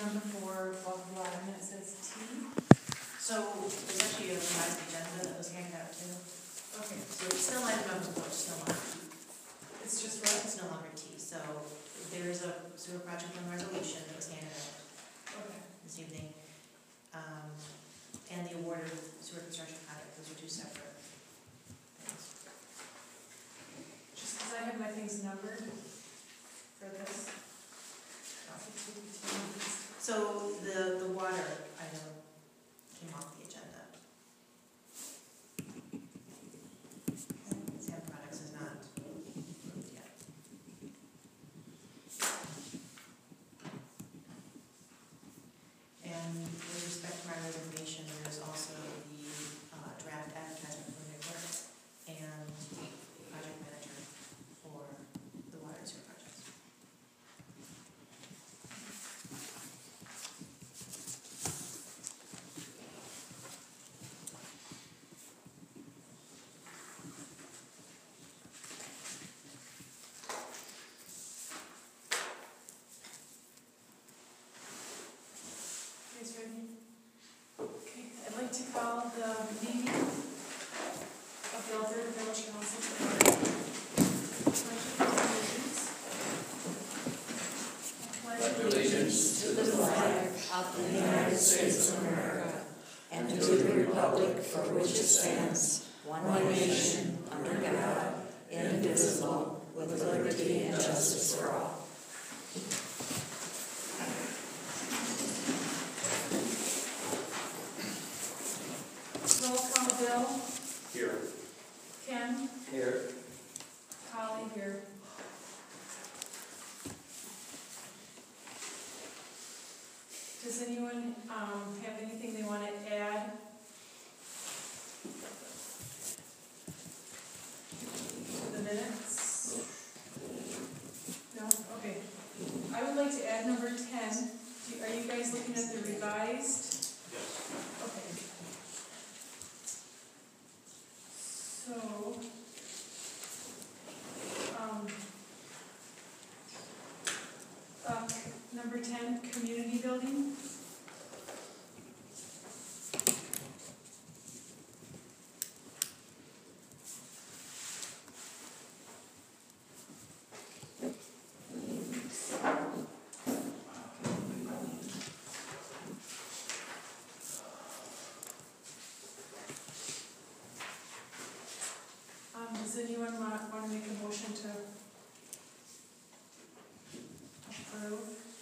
number 4 above the line that says T. So there's actually a revised agenda that was handed out too. Okay, So it's still item number 4, it's no longer T. it's just right. It's no longer T. So there is a sewer project one resolution that was handed out Okay. this evening. And the award of sewer construction project, those are two separate things. Just because I have my things numbered for this. So the water item came off the agenda. Sam Products is not approved yet. And with respect to my resignation, there's also the draft advertisement for Nick Work and project manager for the water and sewer projects. Guys ready? Okay, I'd like to call the meeting of the Alberta Village Council to order. Pledge allegiance to the flag of the United States of America and to the republic for which it stands, one nation, under God, indivisible, with liberty and justice for all. Roll call: Bill. Here. Ken. Here. Holly here. Does anyone have anything they want to add to the minutes? No? Okay. I would like to add number 10. Are you guys looking at the revised? Yes. Okay. So, number 10, community building. Does anyone want to make a motion to approve?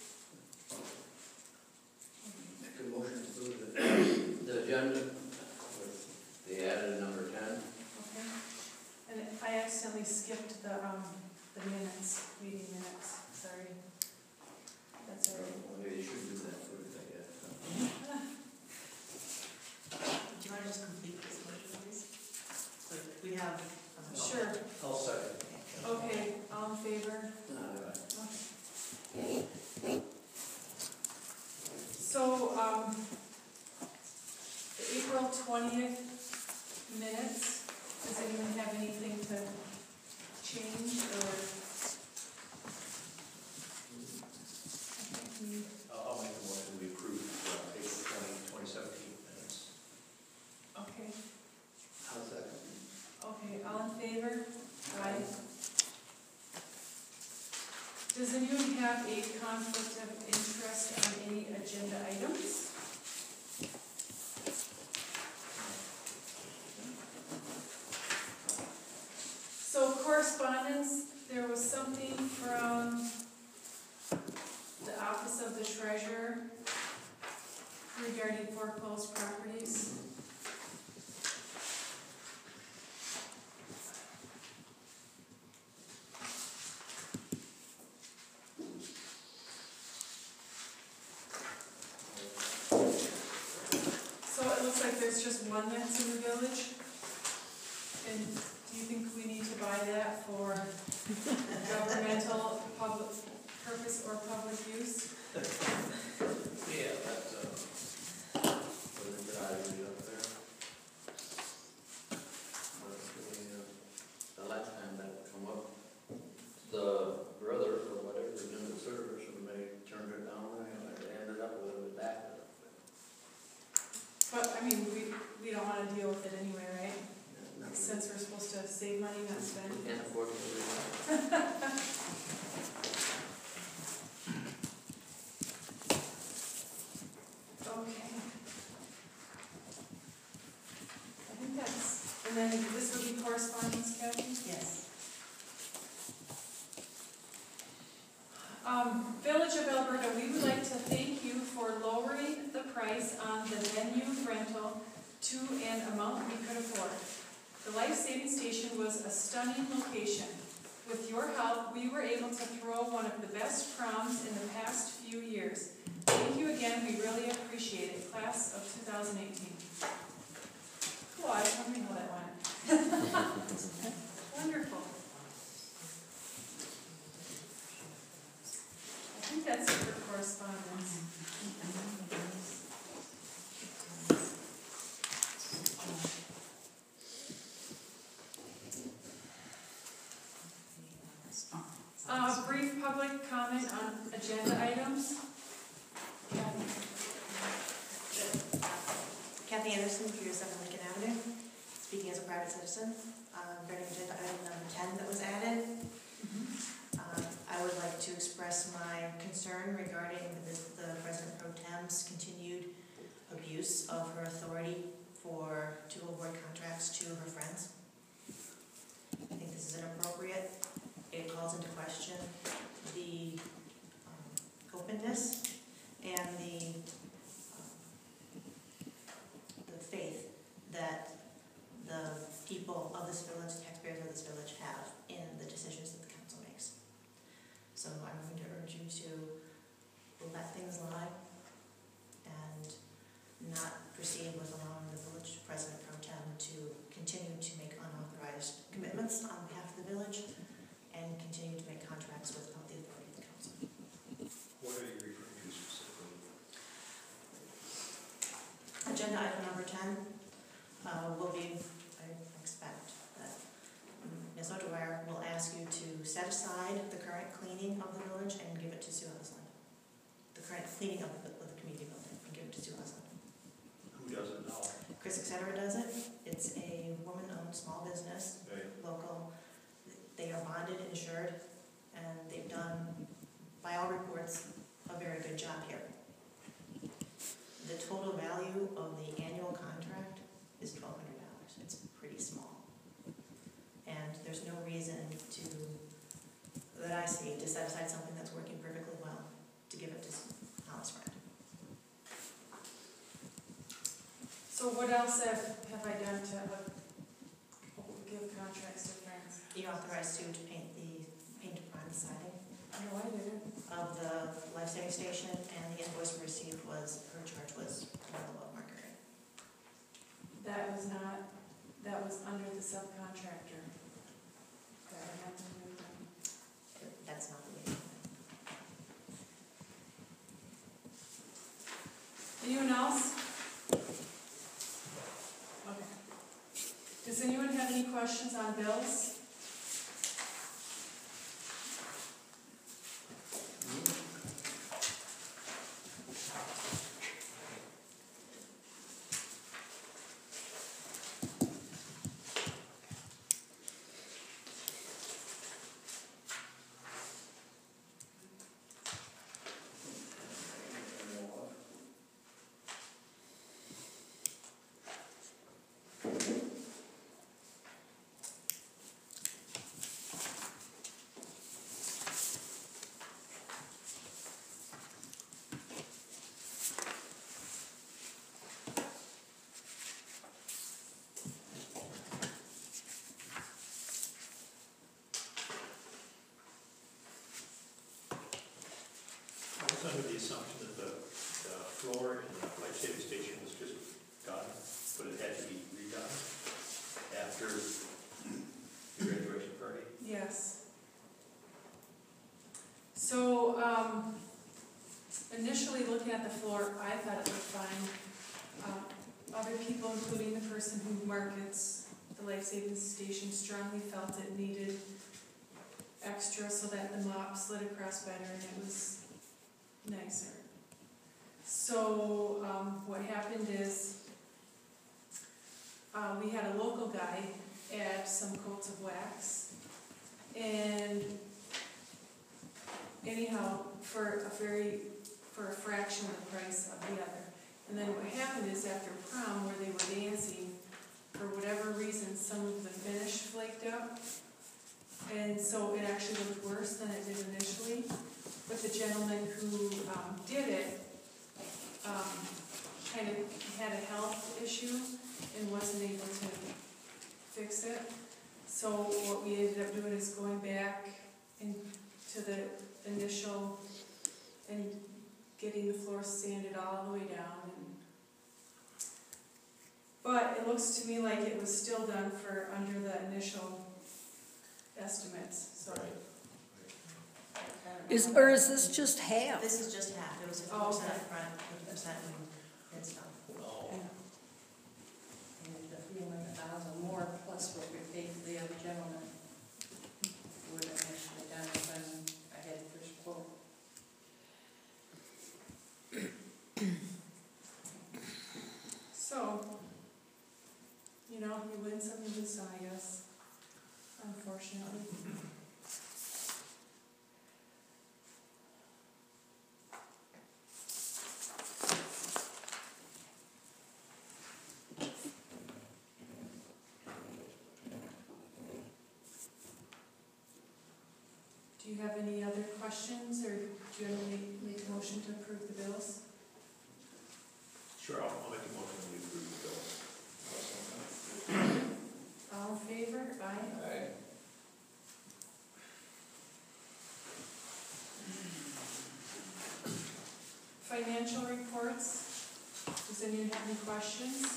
Make a motion to approve the agenda with the added number 10. Okay. And I accidentally skipped the minutes, meeting minutes, sorry. That's all right. Well, maybe you should do that first, I guess. Do you want to just complete this motion, please? So we have. Sure. I'll second. Okay, all in favor? Okay. So, the April 20th minutes, does anyone have anything to change or? I'll make a motion to approve April 20, 2017 minutes. Okay, I'll second. okay, all in favor? Aye. Does anyone have a conflict of interest on any agenda items? So correspondence, there was something from the Office of the Treasurer regarding foreclosed properties. So it looks like there's just one that's in the village. And do you think we need to buy that for governmental, public purpose or public use? Yeah, that's for the driveway up there. That's the last time that come up, the brother or whatever was in the service and they turned it down and it ended up I mean, we don't wanna deal with it anyway, right? Not really. Since we're supposed to save money, not spend. We can't afford to do Okay. I think that's, and then this will be correspondence, Kathy? Yes. Village of Alberta, we would like to thank you for lowering the price on the venue rental to an amount we could afford. The Life Saving Station was a stunning location. With your help, we were able to throw one of the best proms in the past few years. Thank you again, we really appreciate it. Class of 2018. Cool, I was wondering how that went. Wonderful. I think that's it for correspondence. Brief public comment on agenda items. Kathy Anderson, Peter 7 Lincoln Avenue, speaking as a private citizen. Regarding agenda item number 10 that was added, I would like to express my concern regarding the President Pro Tem's continued abuse of her authority to award contracts to her friends. I think this is inappropriate. It calls into question the openness and the faith that the people of this village, taxpayers of this village, have in the decisions that the council makes. So I'm going to urge you to let things lie and not proceed with allowing the village president pro tem to continue to make unauthorized commitments on behalf of the village and continue to make contracts without the authority of the council. What are you referring to specifically? Agenda item number 10 will be, I expect that Ms. O'Dwyer will ask you to set aside the current cleaning of the village and give it to Sue Osland. The current cleaning of the community building and give it to Sue Osland. Who does it now? Chris Etc. does it. It's a woman-owned small business, Okay. local. They are bonded, insured, and they've done, by all reports, a very good job here. The total value of the annual contract is $1,200. It's pretty small. And there's no reason that I see, to set aside something that's working perfectly well, to give it to Hollis Friend. So what else have I done to give contracts to friends? You authorized Sue to paint prime the siding No, I didn't. of the life-saving station, and the invoice we received was, her charge was well above market rate. That was under the subcontractor. That had nothing to do with them. That's not the way. Anyone else? Okay. Does anyone have any questions on bills? Under the assumption that the floor in the life-saving station was just done, but it had to be redone after the graduation party. Yes. So, initially looking at the floor, I thought it looked fine. Other people, including the person who markets the life-saving station, strongly felt it needed extra so that the mop slid across better and it was nicer. So what happened is we had a local guy add some coats of wax. And anyhow, for a fraction of the price of the other. And then what happened is after prom, where they were dancing, for whatever reason, some of the finish flaked up. And so it actually looked worse than it did initially. But the gentleman who did it kind of had a health issue and wasn't able to fix it. So what we ended up doing is going back into the initial and getting the floor sanded all the way down. But it looks to me like it was still done for under the initial estimates, so. Is this just half? This is just half. It was 50% Oh, okay. up front, 50% in stuff. No. And the $300,000 more plus what we paid for the other gentleman would have actually done it when I had the first quote. So, you know, you win some, you lose some, I guess, unfortunately. Do you have any other questions, or do you want to make a motion to approve the bills? Sure, I'll make a motion to approve the bill. All in favor? Aye. Aye. Financial reports. Does anyone have any questions?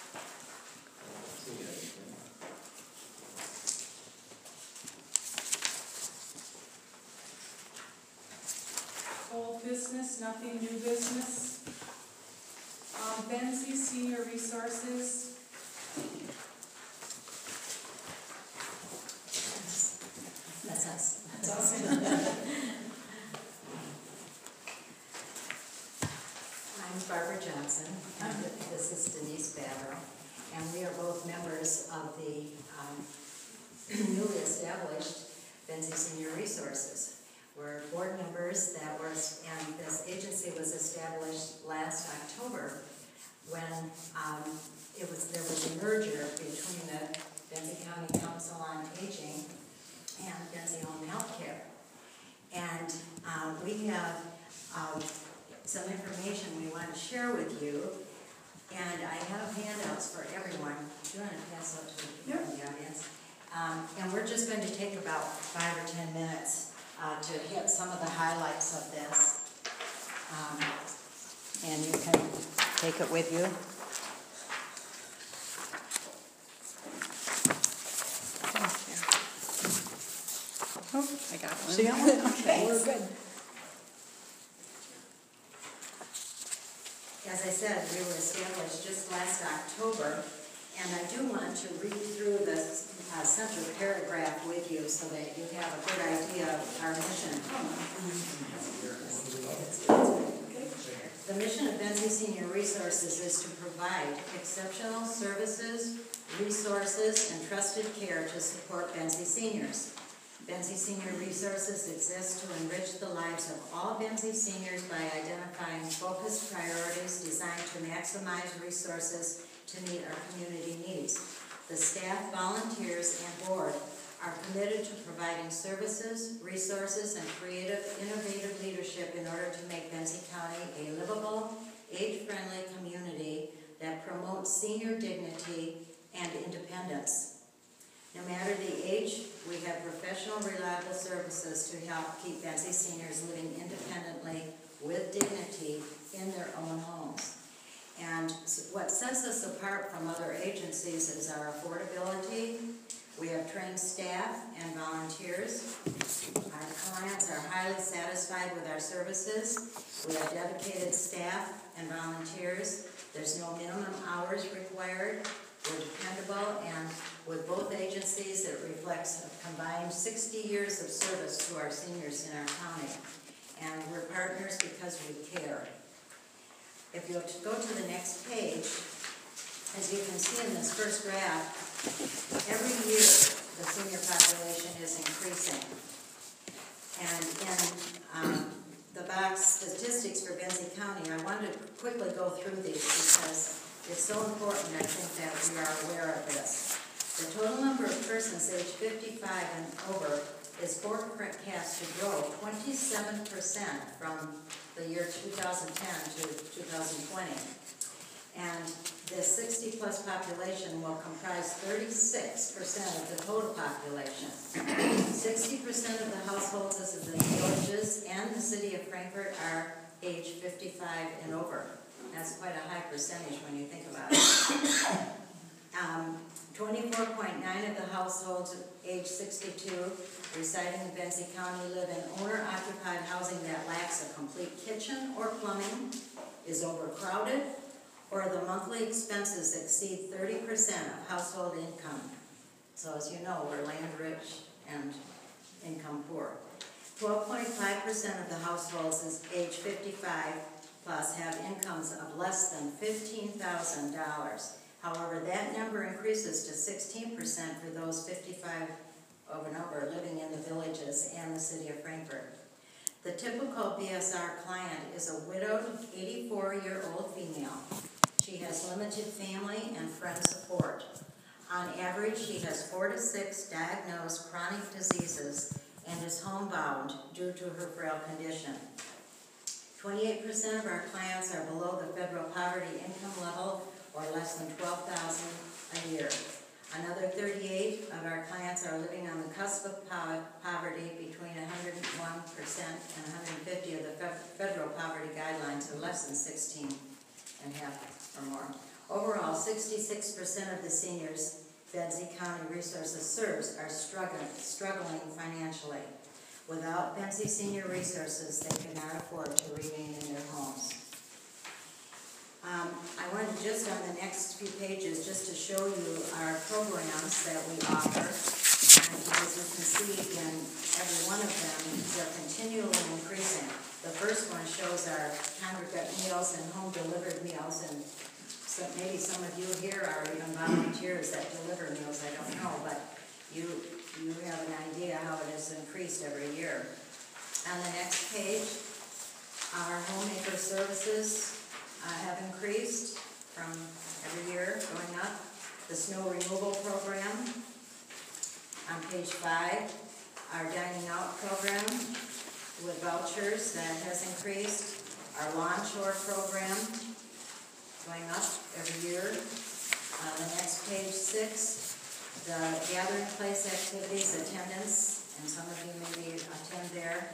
Old business, nothing new business. Benzie Senior Resources. That's us. That's us. I'm Barbara Johnson, and this is Denise Batter, and we are both members of the newly established Benzie Senior Resources. We're board members that was, and this agency was established last October when there was a merger between the Benzie County Council on Aging and Benzie Home Healthcare. And we have some information we want to share with you, and I have handouts for everyone. Do you want to pass out to the people in the audience? And we're just going to take about 5 or 10 minutes to hit some of the highlights of this. And you can take it with you. Oh, I got one. So you got one? Okay. We're good. As I said, we were established just last October, and I do want to read through the central paragraph with you so that you have a good idea of our mission. The mission of Benzie Senior Resources is to provide exceptional services, resources, and trusted care to support Benzie seniors. Benzie Senior Resources exists to enrich the lives of all Benzie seniors by identifying focused priorities designed to maximize resources to meet our community needs. The staff, volunteers, and board are committed to providing services, resources, and creative, innovative leadership in order to make Benzie County a livable, age-friendly community that promotes senior dignity and independence. No matter the age, we have professional, reliable services to help keep Benzie seniors living independently with dignity in their own homes. And what sets us apart from other agencies is our affordability. We have trained staff and volunteers. Our clients are highly satisfied with our services. We have dedicated staff and volunteers. There's no minimum hours required. We're dependable, and with both agencies, it reflects a combined 60 years of service to our seniors in our county. And we're partners because we care. If you'll go to the next page, As you can see in this first graph, every year the senior population is increasing. And in the box statistics for Benzie County, I wanted to quickly go through these because it's so important, I think, that we are aware of this. The total number of persons aged 55 and over is forecast to grow 27% from the year 2010 to 2020. And the 60-plus population will comprise 36% of the total population. 60% of the households of the villages and the city of Frankfort are age 55 and over. That's quite a high percentage when you think about it. 24.9% of the households age 62 residing in Benzie County live in owner-occupied housing that lacks a complete kitchen or plumbing, is overcrowded, or the monthly expenses exceed 30% of household income. So as you know, we're land rich and income poor. 12.5% of the households is age 55 plus have incomes of less than $15,000. However, that number increases to 16% for those 55 and over living in the villages and the city of Frankfort. The typical BSR client is a widowed 84-year-old female. She has limited family and friend support. On average, she has 4 to 6 diagnosed chronic diseases and is homebound due to her frail condition. 28% of our clients are below the federal poverty income level or less than $12,000 a year. Another 38 of our clients are living on the cusp of poverty between 101% and 150 of the federal poverty guidelines are less than 16 and half or more. Overall, 66% of the seniors Benzie County Resources serves are struggling financially. Without Benzie Senior Resources, they cannot afford to remain in their homes. I wanted just on the next few pages just to show you our programs that we offer. And as you can see, again, every one of them, they're continually increasing. The first one shows our congregate meals and home-delivered meals, and so maybe some of you here are even volunteers that deliver meals, I don't know, but you have an idea how it has increased every year. On the next page, our homemaker services have increased from every year going up. The snow removal program. On page 5, our dining out program with vouchers that has increased. Our lawn chore program going up every year. The next page 6, the gathering place activities attendance, and some of you maybe attend there.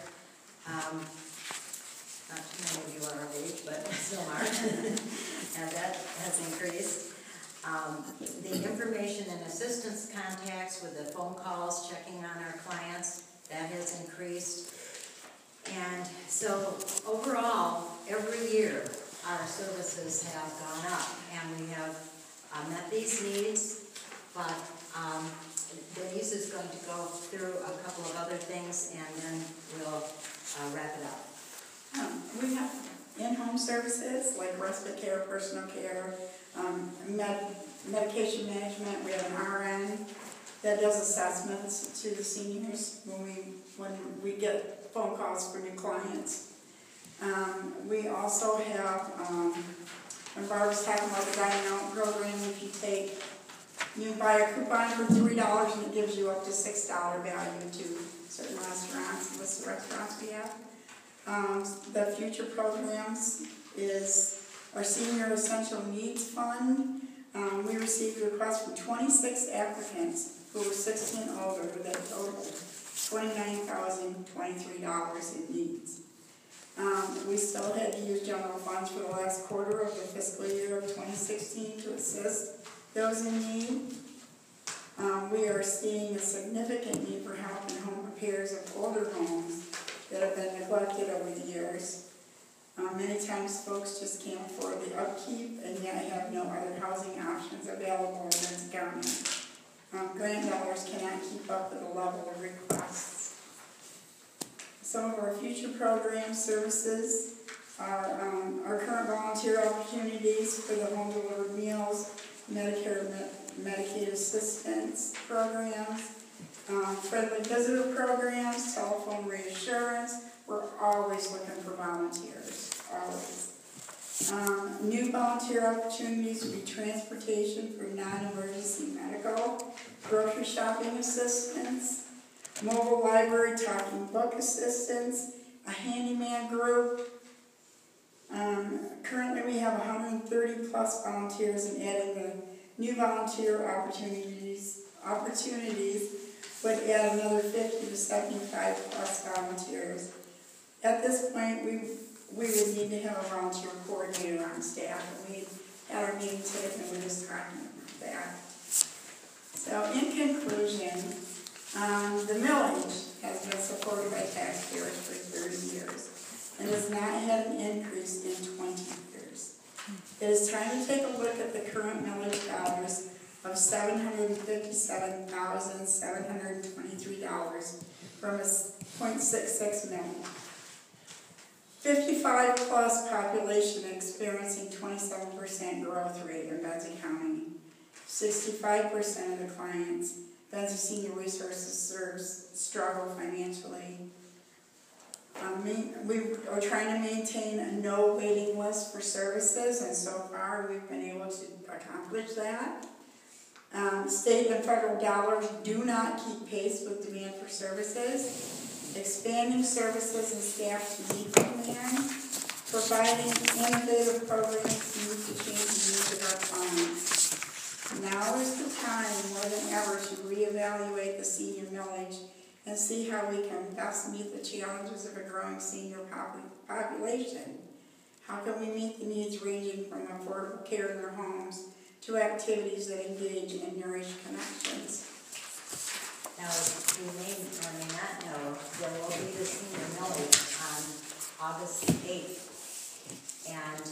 Not too many of you are of age, but still are. And that has increased. The information and assistance contacts with the phone calls, checking on our clients, that has increased. And so overall, every year, our services have gone up, and we have met these needs, but Denise is going to go through a couple of other things, and then we'll wrap it up. We have in-home services like respite care, personal care, medication management. We have an RN that does assessments to the seniors when we get phone calls for new clients. We also have, when Barbara's talking about the dining out program, if you buy a coupon for $3 and it gives you up to $6 value to certain restaurants, list of restaurants we have. The future programs is our Senior Essential Needs Fund. We received requests from 26 applicants who were 16 and older that totaled $29,023 in needs. We still had to use general funds for the last quarter of the fiscal year of 2016 to assist those in need. We are seeing a significant need for help in home repairs of older homes that have been neglected over the years. Many times folks just can't afford the upkeep and yet have no other housing options available in Benzie County. Grant dollars cannot keep up with the level of requests. Some of our future program services are our current volunteer opportunities for the home delivered meals Medicare, Medicaid assistance programs, friendly visitor programs, telephone reassurance. We're always looking for volunteers, always. New volunteer opportunities would be transportation for non-emergency medical, grocery shopping assistance, mobile library talking book assistance, a handyman group. Currently we have 130 plus volunteers, and adding the new volunteer opportunities would add another 50 to 75 plus volunteers. At this point, we would need to have a volunteer coordinator on staff, and we had our meeting today and we're just talking about that. So in conclusion, the millage has been supported by taxpayers for 30 years and has not had an increase in 20 years. It is time to take a look at the current millage dollars of $757,723 from a 0.66 million. 55 plus population experiencing 27% growth rate in Benzie County. 65% of the clients Benzie Senior Resources serves struggle financially. We are trying to maintain a no waiting list for services, and so far we've been able to accomplish that. State and federal dollars do not keep pace with demand for services. Expanding services and staff to meet the demand. Providing innovative programs to meet the changing needs of our clients. Now is the time, more than ever, to reevaluate the senior millage and see how we can best meet the challenges of a growing senior population. How can we meet the needs ranging from affordable care in their homes to activities that engage and nourish connections? Now, you may or may not know, there will be the senior millage on August 8th. And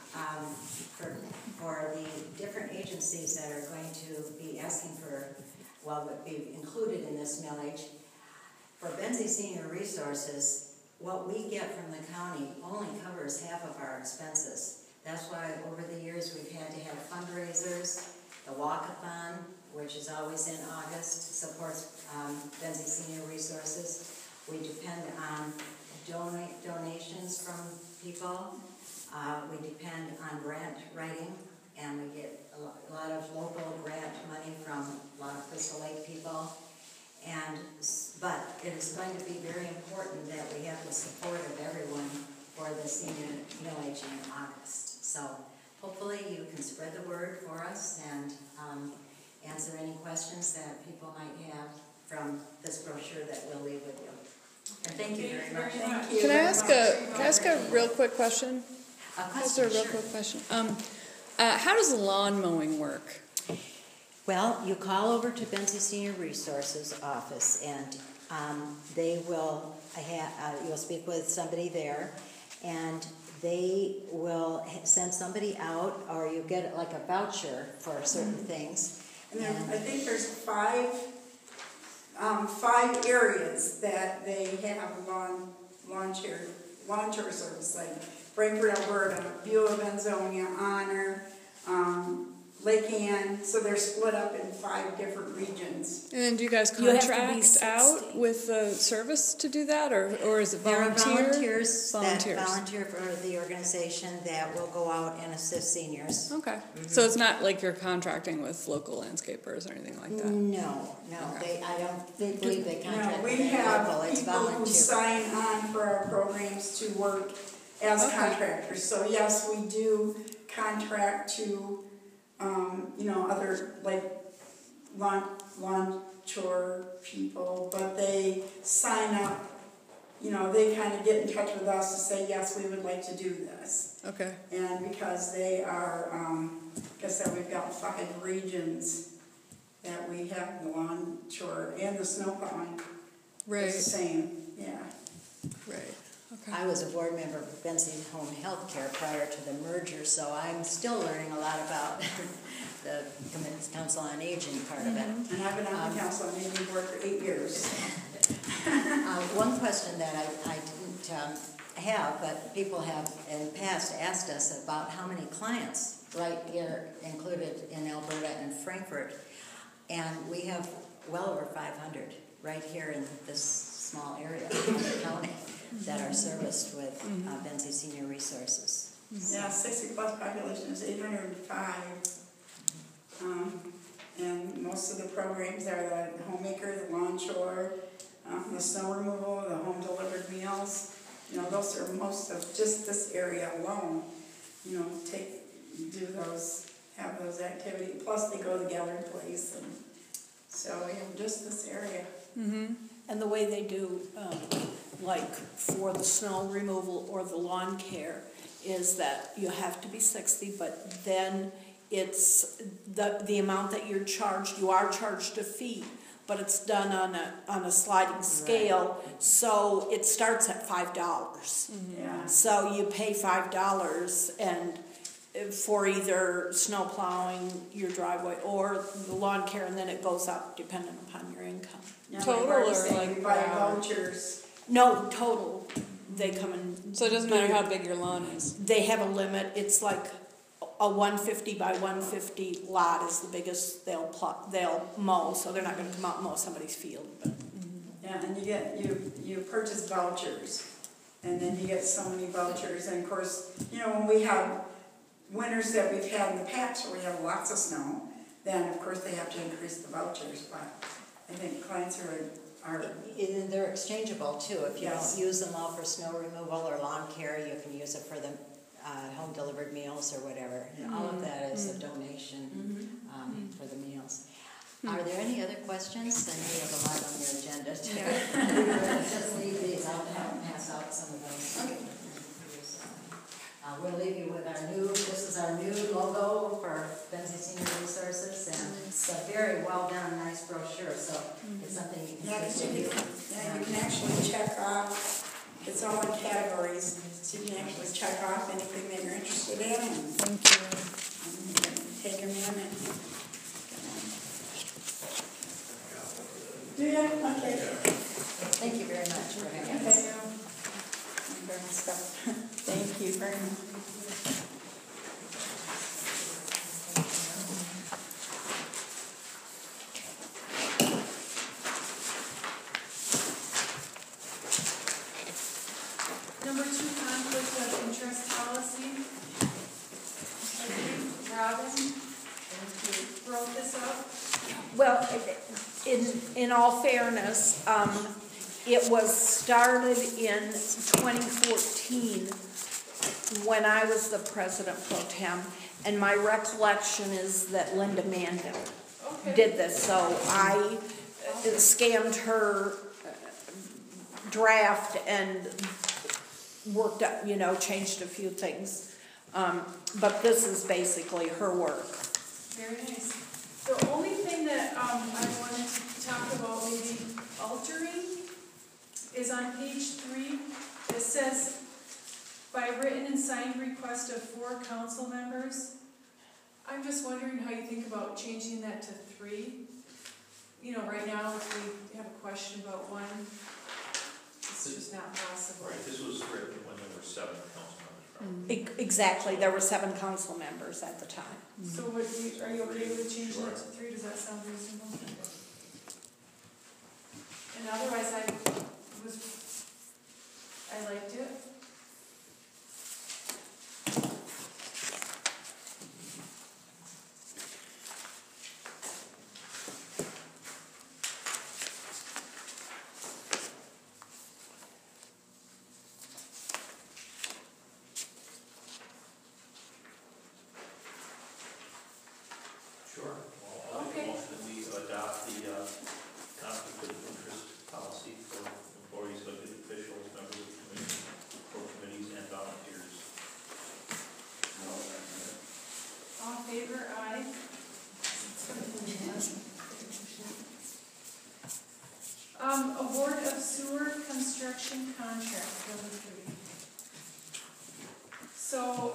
for the different agencies that are going to be asking for, would be included in this millage, for Benzie Senior Resources, what we get from the county only covers half of our expenses. That's why over the years we've had to have fundraisers, the walk-a-thon, which is always in August, supports Benzie Senior Resources. We depend on donations from people. We depend on grant writing, and we get a lot of local grant money from a lot of Crystal Lake people. But it is going to be very important that we have the support of everyone for the senior millage in August. So hopefully you can spread the word for us and answer any questions that people might have from this brochure that we'll leave with you. And thank you very much. Thank you. Can I ask a real quick question? Just a real quick question. How does lawn mowing work? Well, you call over to Benzie Senior Resources office, and they will you'll speak with somebody there, and they will send somebody out, or you get like a voucher for certain things. And then I think there's five areas that they have lawn chair service, like Frankfort, Alberta, Beulah, Benzonia, Honor, Lake Ann, so they're split up in 5 different regions. And then do you guys contract out with the service to do that, or is it volunteer? There are volunteers that volunteer for the organization that will go out and assist seniors. Okay. Mm-hmm. So it's not like you're contracting with local landscapers or anything like that? No. Okay. I don't believe they contract with We have local. It's people volunteer. who sign on for our programs to work as contractors. So yes, we do contract to other like lawn chore people, but they sign up, they kind of get in touch with us to say, yes, we would like to do this. Okay. And because they are, like I said, we've got 5 regions that we have the lawn chore and the snow plowing. Right. It's the same, yeah. Right. Okay. I was a board member of Benzie Home Health Care prior to the merger, so I'm still learning a lot about the Council on Aging part of it. And I've been on the Council on Aging board for 8 years. One question that I didn't have, but people have in the past asked us about how many clients right here included in Alberta and Frankfurt. And we have well over 500 right here in this small area of the county that are serviced with Benzie Senior Resources. Yeah, 60-plus population is 805. And most of the programs are the homemaker, the lawn chore, the snow removal, the home delivered meals. You know, those are most of just this area alone. You know, have those activities. Plus, they go to the gathering place, and so just this area. Mm-hmm. And the way they do, like for the snow removal or the lawn care, is that you have to be 60, but then it's the amount that you're charged. You are charged a fee, but it's done on a sliding scale. Right. So it starts at $5. Mm-hmm. Yeah. So you pay $5 and for either snow plowing your driveway or the lawn care, and then it goes up depending upon your income. Yeah, Total or like buy vouchers? No, total. They come in. So it doesn't matter how big your lawn is. They have a limit. It's like a 150 by 150 lot is the biggest they'll mow. So they're not going to come out and mow somebody's field. But. Yeah, and you purchase vouchers, and then you get so many vouchers. And of course, you know, when we have winters that we've had in the past where we have lots of snow, then of course they have to increase the vouchers. But I think clients are they're exchangeable too. If you yes. don't use them all for snow removal or lawn care, you can use it for the home delivered meals or whatever. And all of that is a donation for the meals. Are there any other questions? I know you have a lot on your agenda. Just leave these. I'll pass out some of those. Okay. We'll leave you with this is our new logo for Benzie Senior Resources, and it's a very well done, nice brochure, so it's something you can take with you. You can actually check off, it's all in categories, so you can actually check off anything that you're interested in, and Thank you. take them in and do you? Okay. Thank you very much for having us. Thank you very much. Number 2, conflict of interest policy. I think Robin wrote this up. Well, in all fairness, it was started in 2014 when I was the president pro tem, and my recollection is that Linda Manville did this. So I scanned her draft and worked up, changed a few things. But this is basically her work. Very nice. The only thing that I wanted to talk about maybe altering is on page 3. It says, by written and signed request of 4 council members. I'm just wondering how you think about changing that to 3. Right now, if we have a question about one, it's just not possible. Right, this was written when there were 7 council members. Exactly, there were 7 council members at the time. So are you okay with changing it to 3? Does that sound reasonable? And otherwise, I liked it. Sure. Well, I'll make a motion that we adopt the conflict of interest policy for employees, elected officials, members of the commission, for committees, and volunteers. All in favor? Aye. Award of sewer construction contract, number 3. So,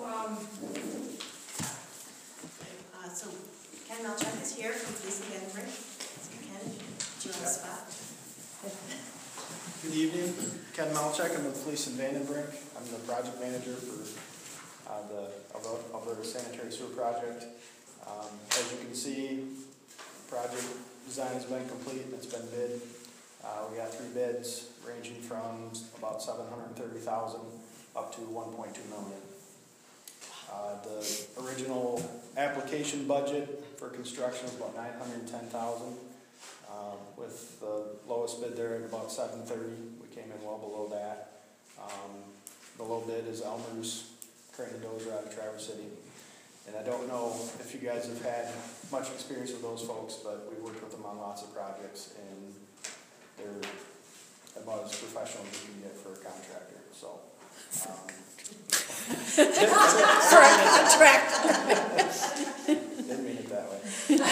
So Ken Melchuk is here from Police Academy. So Ken, do you want to spot? Good evening, Ken Malchuk, I'm with Police in Vandenbrink. the project manager for the Alberta Sanitary Sewer Project. As you can see, project design has been complete and it's been bid. We got 3 bids ranging from about $730,000 up to $1.2 million. The original application budget for construction was about $910,000. With the lowest bid there at about $730,000, we came in well below that. The low bid is Elmer's Crane and Dozer out of Traverse City. And I don't know if you guys have had much experience with those folks, but we worked with them on lots of projects, and they're about as professional as you can get for a contractor. So, For a contract. didn't mean it that way.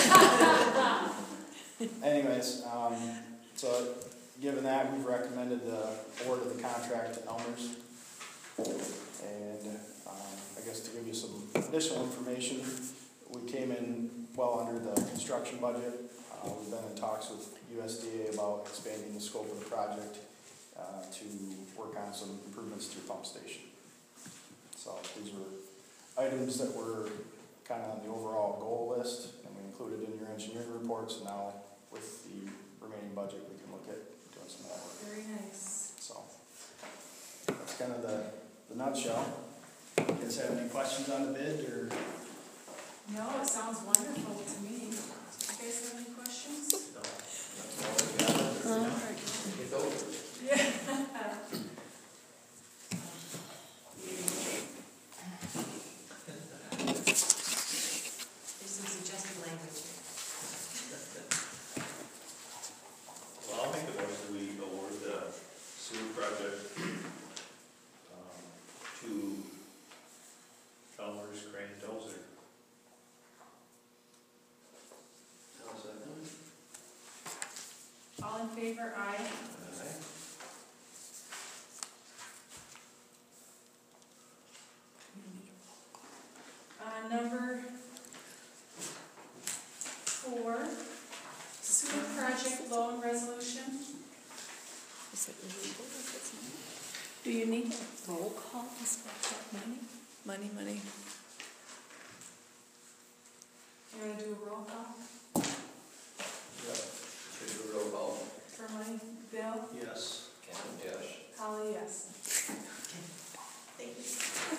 Anyways, so given that, we've recommended the award of the contract to Elmer's. And I guess to give you some additional information, we came in well under the construction budget. We've been in talks with USDA about expanding the scope of the project to work on some improvements to the pump station. So these were items that were kind of on the overall goal list, and we included in your engineering reports. And now with the remaining budget, we can look at doing some of that work. Very nice. So that's kind of the nutshell. You guys have any questions on the bid, or? No, it sounds wonderful to me. Do you guys have any questions? No, that's all we got. It's over. Yeah. There's some suggested language here. Well, I'll make the motion we award the sewer project to Elmer's Crane and Dozer. I'll second. All in favor, aye. Aye. Number 4, sewer project loan resolution. Is it illegal if it's not? Do you need a Roll call, is that money? Money. You want to do a roll call Yeah. Should we do a roll call? for money? Bill? Yes. Ken, yes. Holly, yes. Thank you.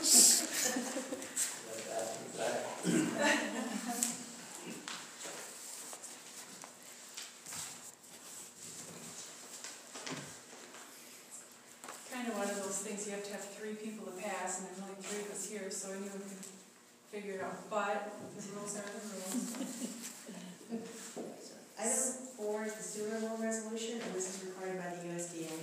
Let that be back. Kind of one of those things, you have to have 3 people to pass, and there's only 3 of us here, so anyone can figure it out. But the rules are the rules. Item 4 is the sewer loan resolution, and this is required by the USDA.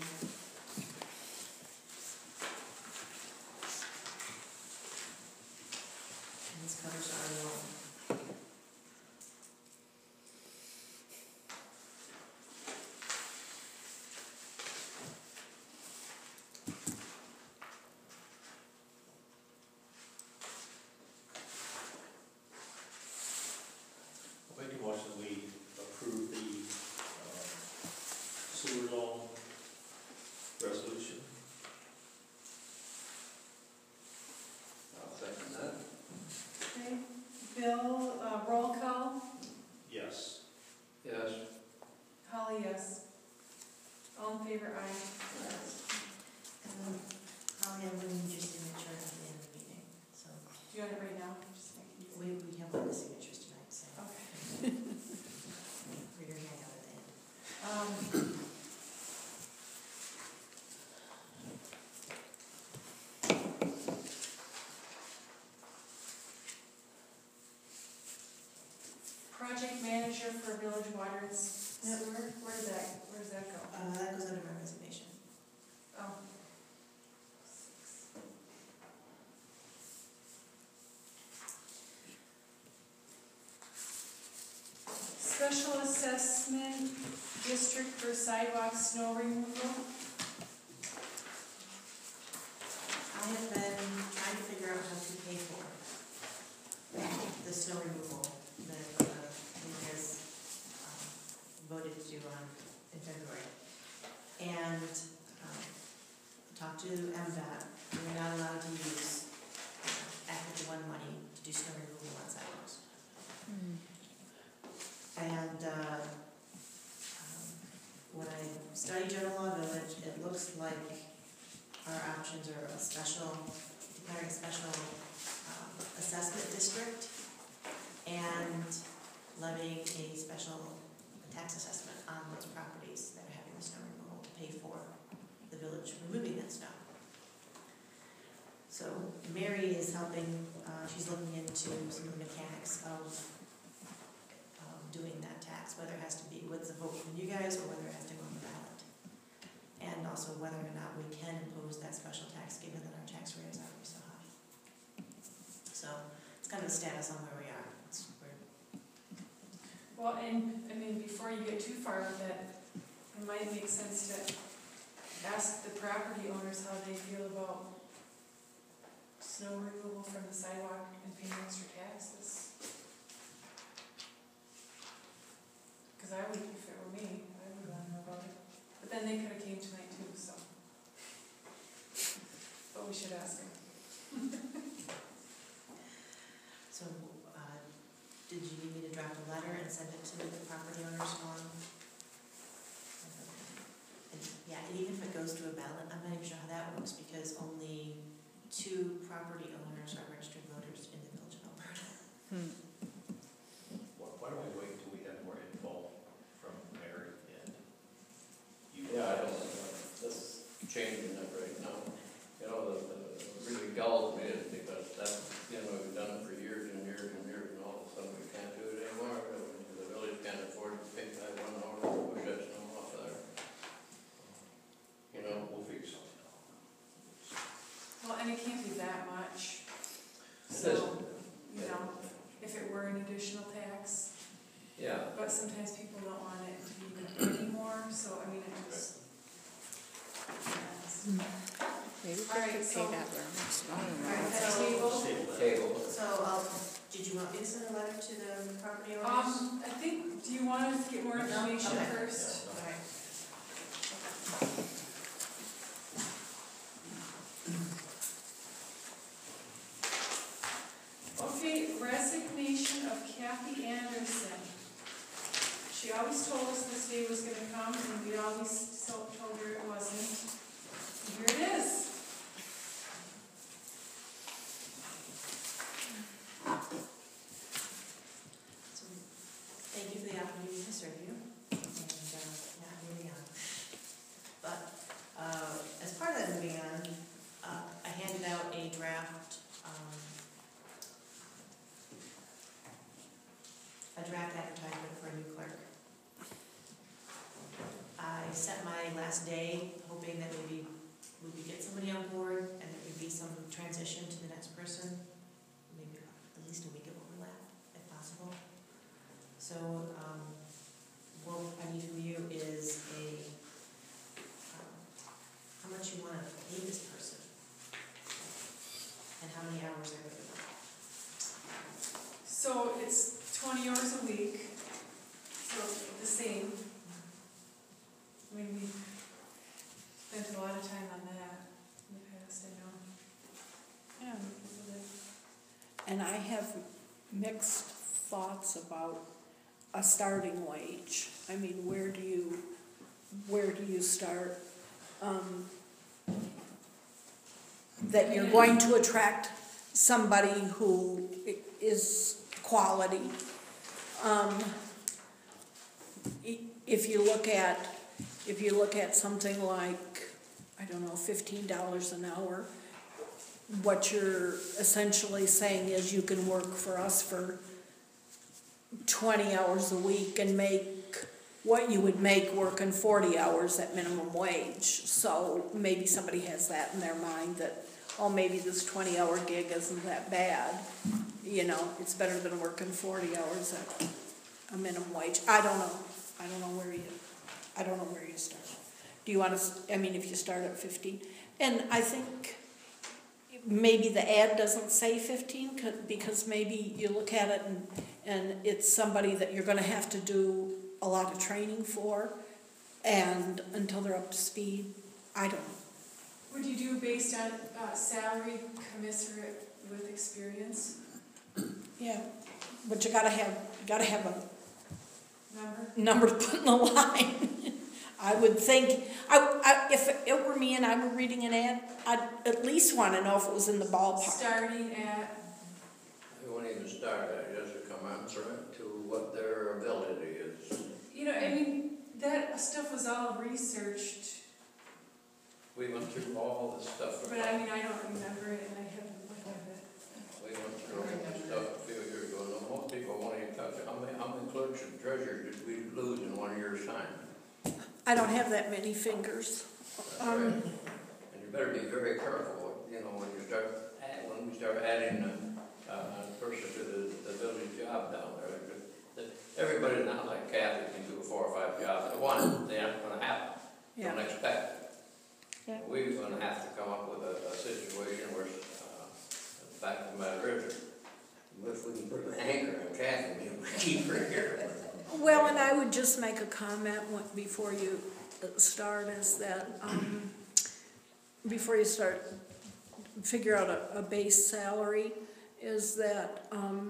And this covers our loan. I'll make a motion we approve the sewer loan resolution. I'll second that. Okay. Bill, roll call. Yes. Yes. Holly, yes. All in favor, aye. Holly, I'm going to need your signature at the end of the meeting, so Do you want it right now? Just making you- we have all the signatures tonight, so Okay. for your handout at the end. Project manager for Village Water and Sewer, where does that go? That goes under my resignation. Oh. Special assessment district for sidewalk snow removal. I have been trying to figure out how to pay for the snow removal that you guys voted to do in February. And talked to MDOT, we're not allowed to use Act 51 money to do snow removal on sidewalks. And when I study general law village, it looks like our options are declaring a special assessment district and levying a special tax assessment on those properties that are having the snow removal to pay for the village removing that snow. So Mary is helping, she's looking into some of the mechanics of doing that tax, whether it has to be with the vote from you guys or whether it has to go on the ballot. And also whether or not we can impose that special tax given that our tax rate is already so high. So it's kind of the status on where we are. Well, and, I mean, before you get too far with it, it might make sense to ask the property owners how they feel about snow removal from the sidewalk and paying extra taxes. Because I would, if it were me, I would want to know about it. But then they could have came tonight too, so. But we should ask them. So, did you need me to draft a letter and send it to the property owners on? And yeah, and even if it goes to a ballot, I'm not even sure how that works because only 2 property owners are registered voters in the village of Alberta. Why don't we wait until we have more info from Mary and you? Yeah, I don't know, this is changing it right now. You know, the really galls me is because that's, you know, we've done it for years and years and years, and all of a sudden we can't do it anymore. The village can't afford to pay that $1 to push that snow off of there. You know, We'll figure something out. Well, and it can't be that much. It So, isn't. you know, if it were an additional tax, Yeah. but sometimes people don't want it to be anymore, so I mean, it just. Maybe we Alright, could so- pay that round. Alright, that's table. Table. So, did you want me to send a letter to the property owners? I think, do you want to get more information Okay. first? Alright. Okay, resignation of Kathy Anderson. She always told us this day was gonna come, and we always told her it wasn't. Here it is. So, thank you for the opportunity to serve you, and, moving on. But, as part of that moving on, I handed out a draft advertisement for a new clerk. I set my last day hoping that maybe we could get somebody on board and there would be some transition to the next person, maybe at least a week of overlap if possible. So what I need from you is how much you want to pay this person and how many hours they're going to work. So it's 20 hours a week, so the same. I mean, we spent a lot of time on that in the past, I know. Yeah. And I have mixed thoughts about a starting wage. I mean, where do you start? That you're going to attract somebody who is quality. If you look at something like, I don't know, $15 an hour, what you're essentially saying is you can work for us for 20 hours a week and make what you would make working 40 hours at minimum wage. So maybe somebody has that in their mind that, oh, maybe this 20-hour gig isn't that bad. You know, it's better than working 40 hours at a minimum wage. I don't know where you start. Do you want to, I mean, if you start at 15, and I think maybe the ad doesn't say 15 because maybe you look at it and it's somebody that you're going to have to do a lot of training for, and until they're up to speed, I don't know. Would you do based on salary commensurate with experience Yeah, but you gotta have a number? number to put in the line. I would think, if it were me and I were reading an ad, I'd at least want to know if it was in the ballpark. Starting at, You won't even start at, just to come answer to what their ability is. you know, I mean, that stuff was all researched, We went through all this stuff. but I mean, I don't remember it and I haven't looked at it. We went through all this stuff a few years ago, and most people won't even touch it. How many clerks and treasurers did we lose in 1 year's time? I don't have that many fingers. That's right. And you better be very careful, you know, when we start adding a person to the village job down there. Everybody's not like Kathy can do 4 or 5 jobs at once. They aren't going to happen. Yeah. Don't expect it. Yeah. We're going to have to come up with a situation where, the fact of the matter is, if we can put an anchor on Kathy, we can keep her here. Well, and I would just make a comment before you start, is that before you start, figure out a base salary, is that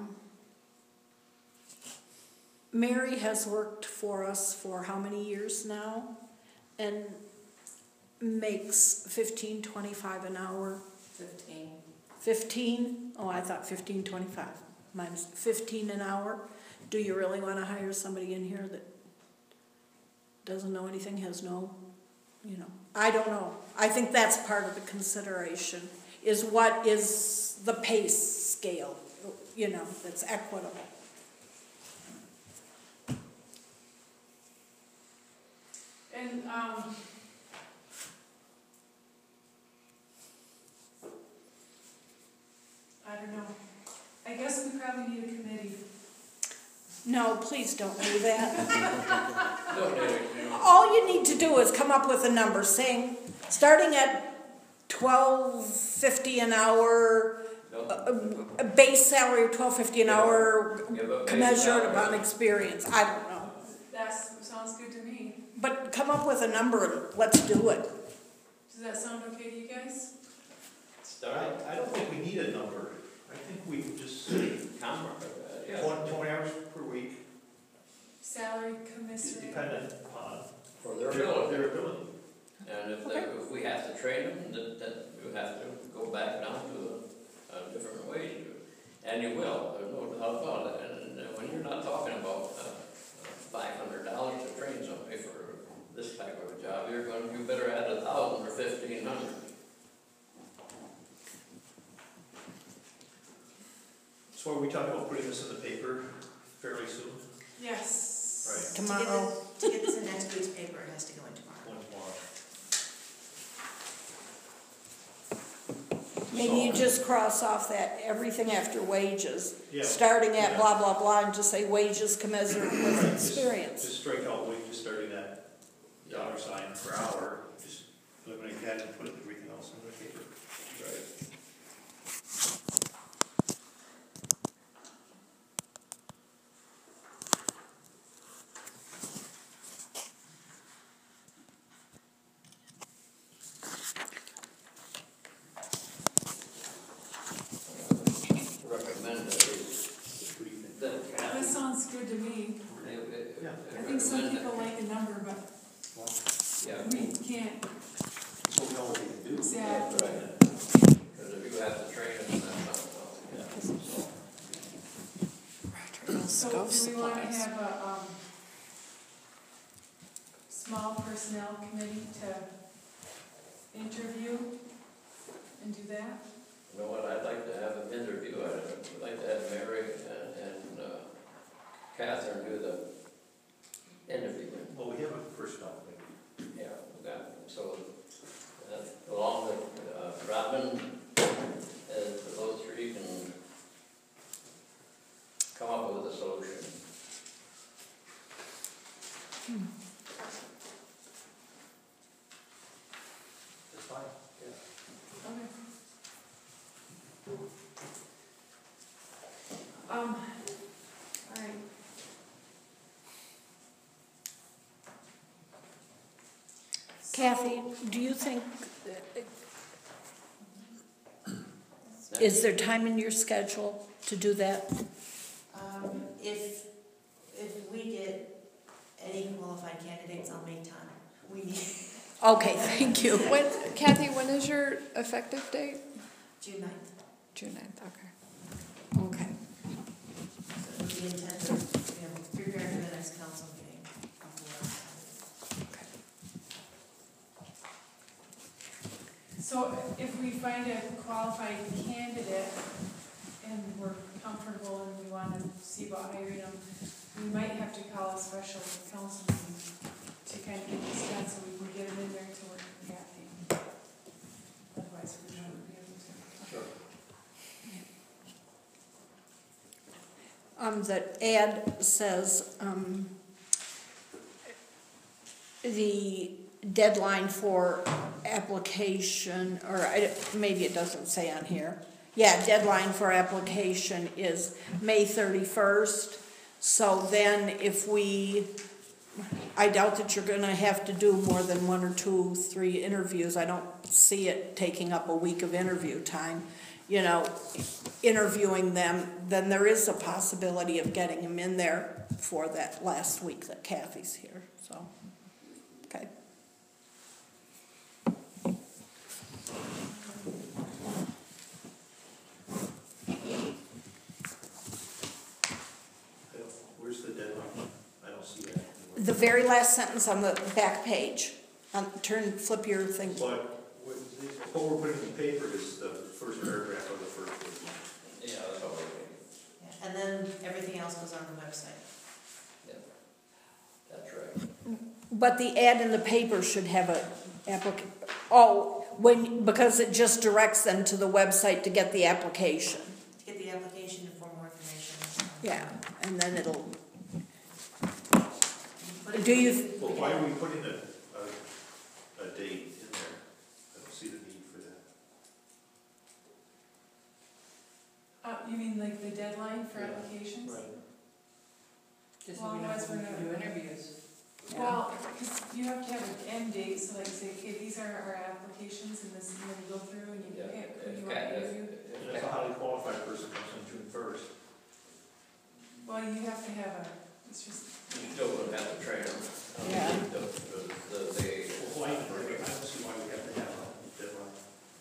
Mary has worked for us for how many years now, and makes $15.25 an hour. 15. 15? Oh, I thought 15.25. Mine's 15 an hour. Do you really want to hire somebody in here that doesn't know anything, has no, I don't know. I think that's part of the consideration, is what is the pay scale, that's equitable. And, I don't know. I guess we probably need a committee. No, please don't do that. No, David, All you need to do is come up with a number saying, starting at $12.50 an hour, a base salary of $12.50 an hour, give a base commensurate salary. upon experience. I don't know. That sounds good to me. But come up with a number and let's do it. Does that sound okay to you guys? I don't think we need a number. I think we just say yeah. 20 hours per week, Salary commensurate. dependent upon For their ability. their ability. And if we have to train them, then you have to go back down to a different wage. And you will, there's no doubt about it. And when you're not talking about $500 to train somebody for this type of a job, you better add 1,000 or 1,500. So are we talking about putting this in the paper fairly soon? Yes. Right. Tomorrow. To get this in next week's paper, it has to go in tomorrow. One tomorrow. Maybe you just cross off that everything after wages, Yeah. starting at Yeah. blah, blah, blah, and just say wages commensurate with Right, experience. Just strike out wages starting at $sign per hour, just eliminate that and put everything else in the paper. Right. Recommend That sounds good to me. Yeah. I think some people like a number, but Yeah. we can't. So we know what we can do. Exactly. Right. Because if you have to train them, that's something else. So do we want to have a small personnel committee to interview and do that? You know what, I'd like to have an interview, I'd like to have Mary and Catherine do the interviewing. Well, we have a personnel thing. Yeah, we got, so, along with Robin, those three can come up with a solution. That's fine. Okay. All right. Kathy, do you think Is there time in your schedule to do that? If we get any qualified candidates, I'll make time. We need Okay, thank you. Kathy, when is your effective date? June 9th. June 9th, okay. Okay. So with the intent of, preparing for the next council meeting. So if we find a qualified candidate and we're comfortable and we want to see about hiring them, we might have to call a special council meeting to kind of get this done so we can get them in there to work with Kathy. Otherwise, we won't be able to. Sure. The ad says, the deadline for application, or maybe it doesn't say on here. Yeah, deadline for application is May 31st. So then I doubt that you're gonna have to do more than 1 or 2, 3 interviews. I don't see it taking up a week of interview time. You know, interviewing them, then there is a possibility of getting them in there for that last week that Kathy's here, so, okay. Where's the deadline? I don't see that. The very last sentence on the back page, flip your thing. But what we're putting in the paper is the first paragraph of the first page. Yeah, that's all we're waiting. Yeah, and then everything else goes on the website. Yeah, that's right. But the ad in the paper should have a because it just directs them to the website to get the application. To get the application for more information. Yeah, and then it'll. But Do you? Well, why are we putting a date in there? I don't see the need for that. You mean like the deadline for applications? Right. Just Well, so we know otherwise when we're we do interviews. Well, because you have to have an end date, so like say, okay, these are our applications and this is when you go through and you pick who you want to interview. And if a highly qualified person comes in June 1st, Well, you have to have it's just, You still would have to train them. Yeah. why, I don't see why we have to have a deadline.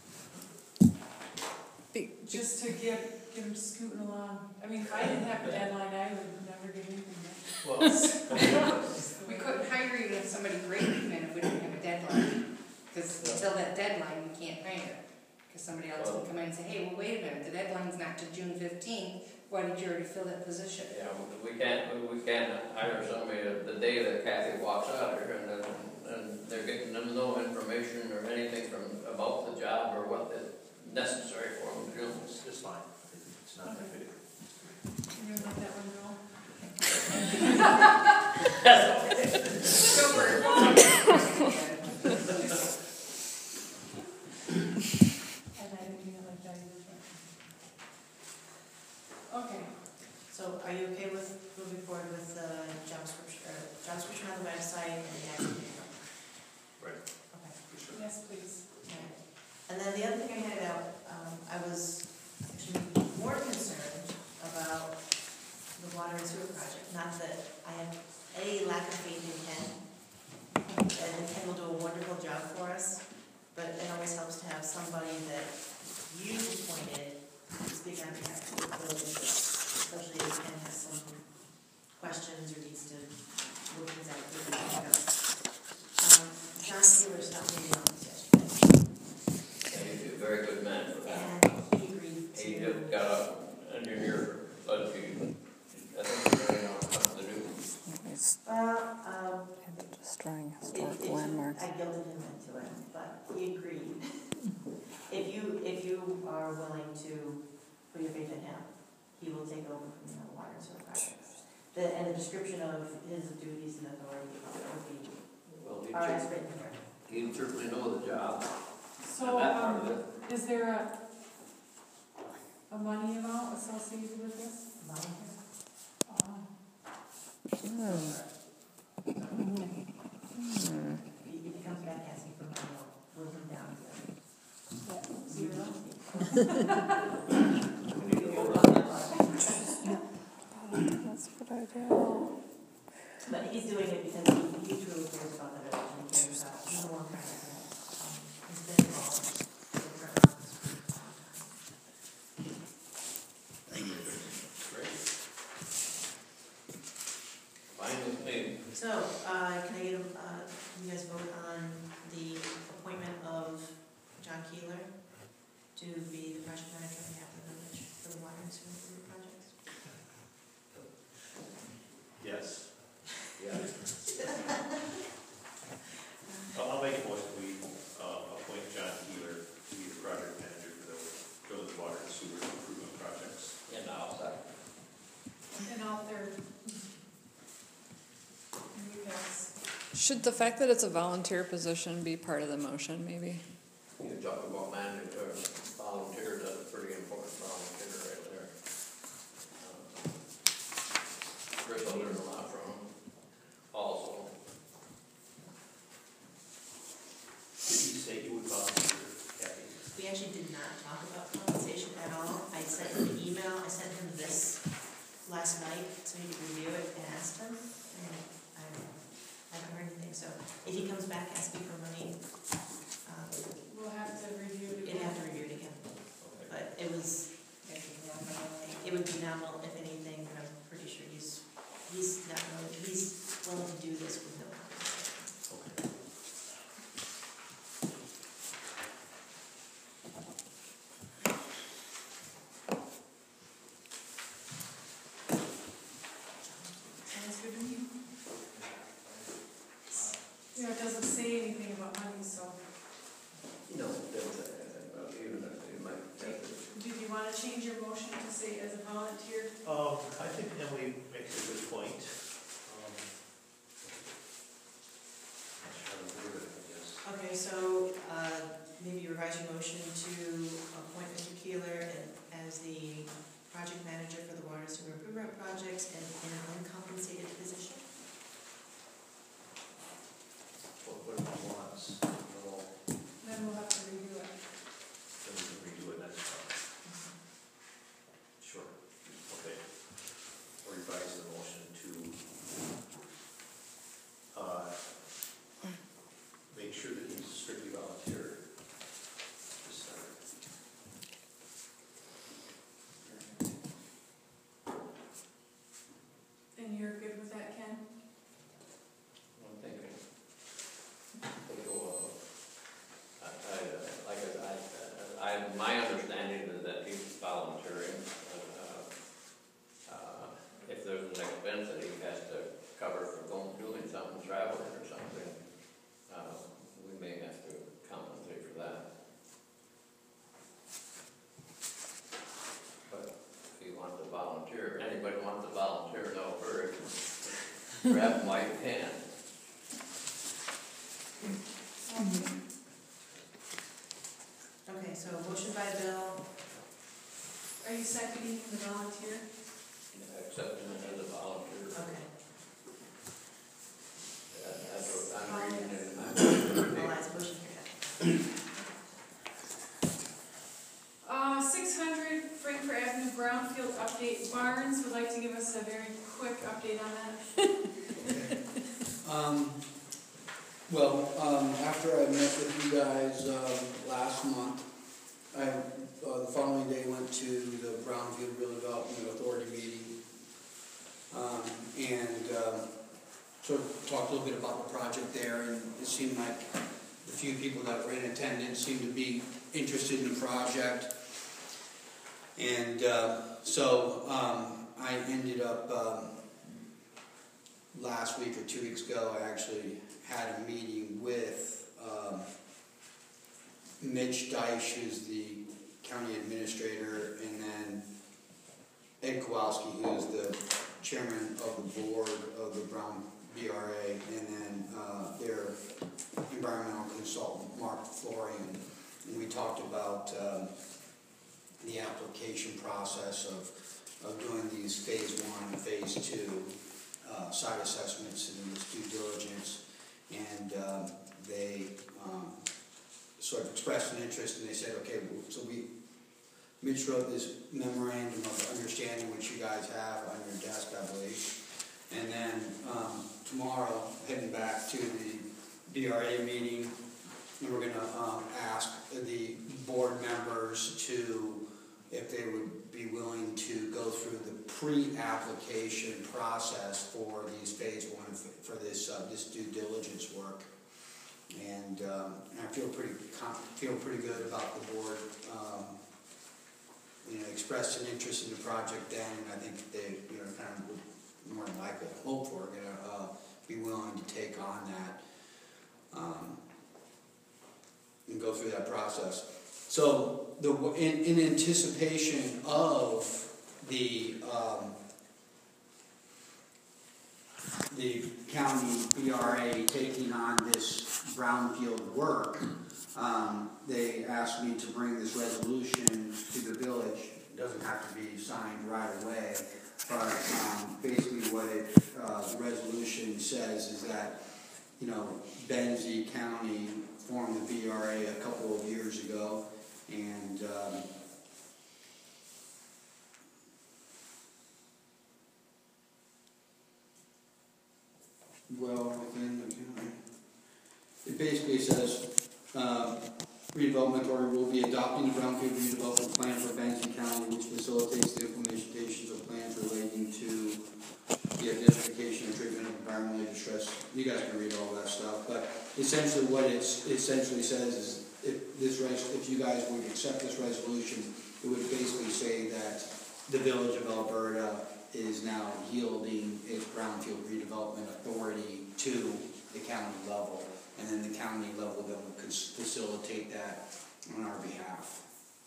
just to get them scooting along. I mean, if I didn't have a deadline, I would never get anything done. Well, We couldn't hire you if somebody great came in if we didn't have a deadline. Because until that deadline, we can't hire. Because somebody else will come in and say, hey, well, wait a minute, the deadline's not to June 15th. Why did you already fill that position? Yeah, we can't hire somebody the day that Kathy walks out here and they're getting them no information or anything about the job or what is necessary for them to do. it's fine. It's not that big. You're gonna let that one go? And I didn't mean it like that either. Okay. So are you okay with moving forward with the job description on the website and the action? Right. Okay. For sure. Yes, please. Right. And then the other thing I had out, I was actually more concerned about the water and sewer project. Not that I have any lack of faith in Ken, and Ken will do a wonderful job for us, but it always helps to have somebody that you appointed to speak on behalf of the village, especially if Ken has some questions or needs to look things out. John Taylor stopped me in the office yesterday. And he's a very good man for that. And he agreed to. He just got an engineer, but I think he's really know what to do. Destroying I historic landmarks. guilted him into it, but he agreed. If you are willing to put your faith in him, he will take over from the water and sewer project. And the description of his duties and authority would be, Well, as written here. he'd certainly know the job. So, That part of it. is there a money amount associated with this? If he comes back asking for money, we'll put him down. Zero? But I do. But he's doing it because he truly cares about the village and he cares about, he's a long time resident. He's been involved with the current office for a long time. Great. Fine with me. So, can I get, you guys vote on the appointment of John Keeler to be the project manager on behalf of the village for the water and sewer improvement projects? Yes. Yeah. I'll make a motion, we appoint John Keeler to be the project manager for the village water and sewer improvement projects. And I'll second. And all third. You guys. Should the fact that it's a volunteer position be part of the motion, maybe? You talk about mandatory volunteers, that's a pretty important volunteer right there. Chris will learn a lot from him also. Did he say he would volunteer, Kathy? We actually did not talk about compensation at all. I sent him an email, I sent him this last night so he could review it and asked him. And I haven't heard anything, so if he comes back asking for money, We'll have to review it you'd again. have to review it again. But it would be nominal if anything, but I'm pretty sure he's not really, he's willing to do this with no compensation. Okay. Sounds good to me. Yeah, it doesn't say anything about money, so. No, it doesn't say anything about it, even if you might have to. Did you want to change your motion to say as a volunteer? I think Emily makes a good point. Okay, so, maybe revise your motion to appoint Mr. Keeler as the project manager for the water and sewer improvement projects and in an uncompensated position. What he wants, Then we'll have to review it. then we can redo it next time. Sure, okay. Or revise the motion to, make sure that he's strictly volunteer. Just, And you're good with that, Ken? I'm thinking. My understanding is that he's volunteering. If there's an expense that he has to cover for doing something, traveling or something, we may have to compensate for that. But if he wants to volunteer, anybody wants to volunteer, no hurry. Grab my pen. Okay, so motion by Bill, Are you seconding the volunteer? Accepting it as a volunteer. okay. That's what I'm reading it. All eyes, motion carried. 600 Frankfurt Avenue Brownfield update. Barnes would like to give us a very quick update on that. After I met with you guys last month, the following day went to the Brownfield Redevelopment Authority meeting and sort of talked a little bit about the project there, and it seemed like the few people that were in attendance seemed to be interested in the project. And so I ended up, last week or 2 weeks ago, I actually had a meeting with Mitch Deich, who's the county administrator, and then Ed Kowalski, who's the chairman of the board of the Brown BRA, and then their environmental consultant, Mark Florian. And we talked about the application process of doing these phase 1 and phase 2 site assessments and this due diligence. And they sort of expressed an interest, and they said, okay, so Mitch wrote this memorandum of understanding, which you guys have on your desk, I believe. tomorrow, heading back to the BRA meeting, and we're gonna ask the board members to, if they would be willing to go through the pre-application process for these phase one, for this due diligence work. And I feel pretty good about the board, expressed an interest in the project then, and I think they, kind of would more than likely, hope for, gonna be willing to take on that, and go through that process. So, in anticipation of the county BRA taking on this brownfield work, they asked me to bring this resolution to the village. It doesn't have to be signed right away, but basically what the resolution says is that, Benzie County formed the BRA a couple of years ago, and it basically says, redevelopment authority will be adopting the brownfield redevelopment plan for Benzie County, which facilitates the implementation of plans relating to the identification and treatment of environmentally distressed. You guys can read all that stuff, but essentially what it essentially says is, if you guys would accept this resolution, it would basically say that the Village of Alberta is now yielding its brownfield redevelopment authority to the county level, and then the county level then would facilitate that on our behalf,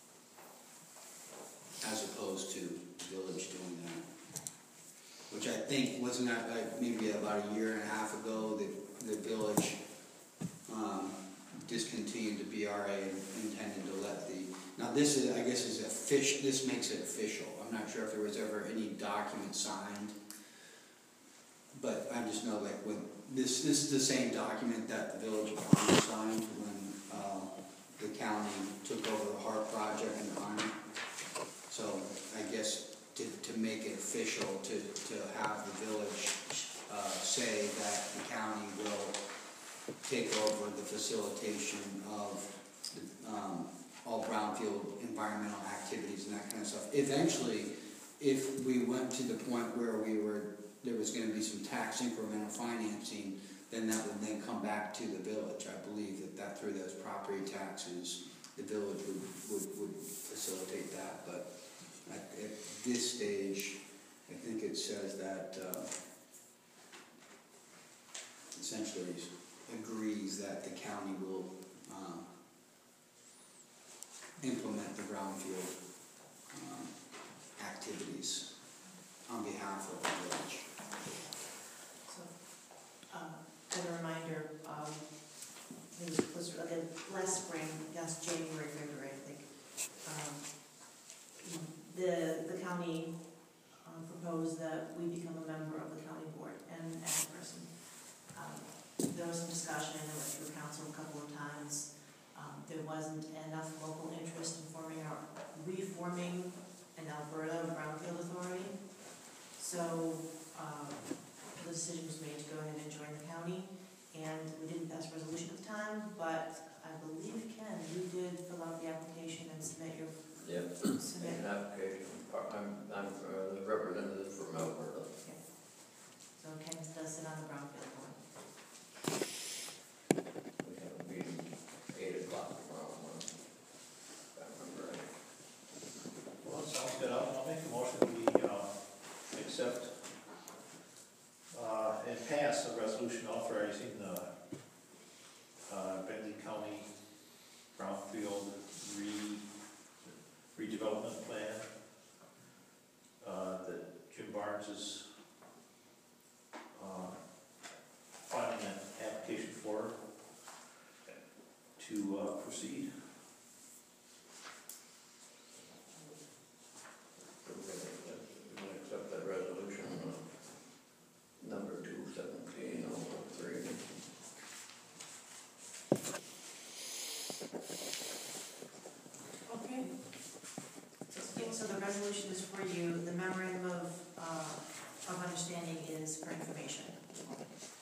as opposed to the village doing that. Which I think, wasn't that like maybe about a year and a half ago, the village discontinued the BRA and intended to let the, now this is, I guess, this makes it official. I'm not sure if there was ever any document signed, but I just know like when, this is the same document that the Village of Army signed when the county took over the Hart project in Army. So I guess to make it official, to have the village say that the county will take over the facilitation of all brownfield environmental activities and that kind of stuff. Eventually, if we went to the point where there was going to be some tax incremental financing, then that would then come back to the village. I believe that through those property taxes, the village would facilitate that. But at this stage, I think it says that essentially agrees that the county will implement the brownfield activities on behalf of the village. So, as a reminder, it was again last spring, last January, February, I think, the county proposed that we become a member of the county board and as a person. There was some discussion, and it went through council a couple of times. There wasn't enough local interest in reforming an Alberta Brownfield Authority. So the decision was made to go ahead and join the county, and we didn't pass a resolution at the time, but I believe, Ken, you did fill out the application and submit your submit an application. I'm the representative from Alberta. Okay. So Ken does sit on the Brownfield board. We have a meeting 8 o'clock tomorrow morning, if I remember right. Well, that sounds good. I'll make a motion we accept and pass a resolution authorizing the Benzie County Brownfield redevelopment plan that Jim Barnes is filing an application for to proceed. So we're going to accept that resolution number 217-03. Okay. So the resolution is for you. The memorandum of understanding is for information.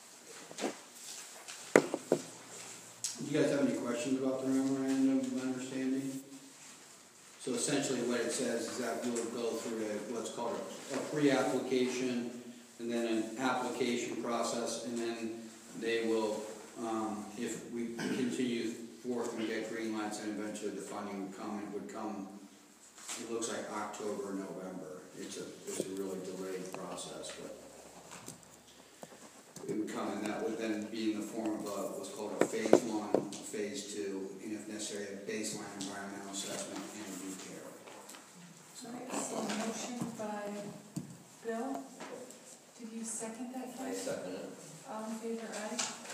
you guys have any questions about the memorandum of understanding? So essentially what it says is that we'll go through what's called a pre-application, and then an application process, and then they will, if we continue forth and get green lights, and eventually the funding would come, it looks like October, November. It's a really delayed process, but it would come, and that would then be in the form of what's called a phase 1, phase 2, and if necessary, a baseline environmental assessment and repair. Alright, so a motion by Bill. Did you second that, I Ken? second it. All in favor, aye?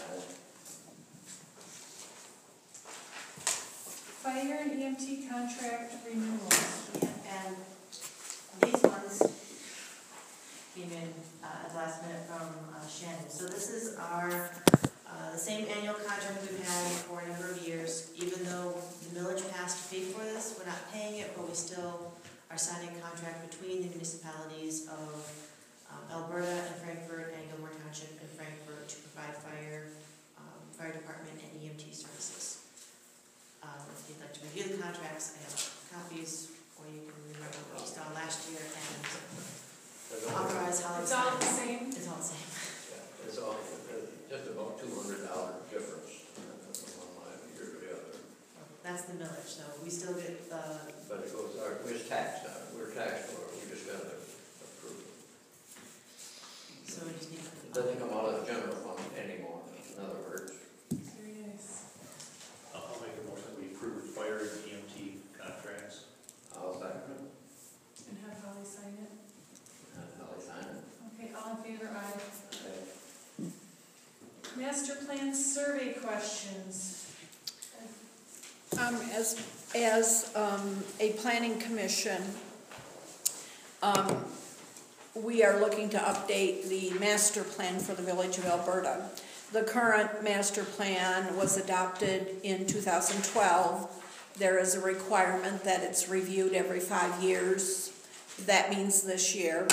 Fire and EMT contract renewals. Yeah, and these ones came in at the last minute from Shannon. So this is our, the same annual contract we've had for a number of years. Even though the millage passed to pay for this, we're not paying it, but we still are signing a contract between the municipalities of Alberta and Frankfurt and Gilmore Township and Frankfurt to provide fire department and EMT services. If you'd like to review the contracts, I have copies, or you can remember what you saw last year and authorize how It's all the same? It's all the same. Yeah, it's all, just about $200 difference from one year to the other. That's the millage, so we still get the. But it goes, we're taxed on it, we're taxed for it, we just gotta approve it. So we just need. It doesn't come out of the general fund anymore, in other words. Very nice. I'll make a motion that we approve fire and EMT contracts. I'll second it, And have Holly sign it. and I'll sign it. Okay, all in favor, aye. Okay. Master plan survey questions. As a planning commission, we are looking to update the master plan for the Village of Alberta. The current master plan was adopted in 2012. There is a requirement that it's reviewed every 5 years. That means this year.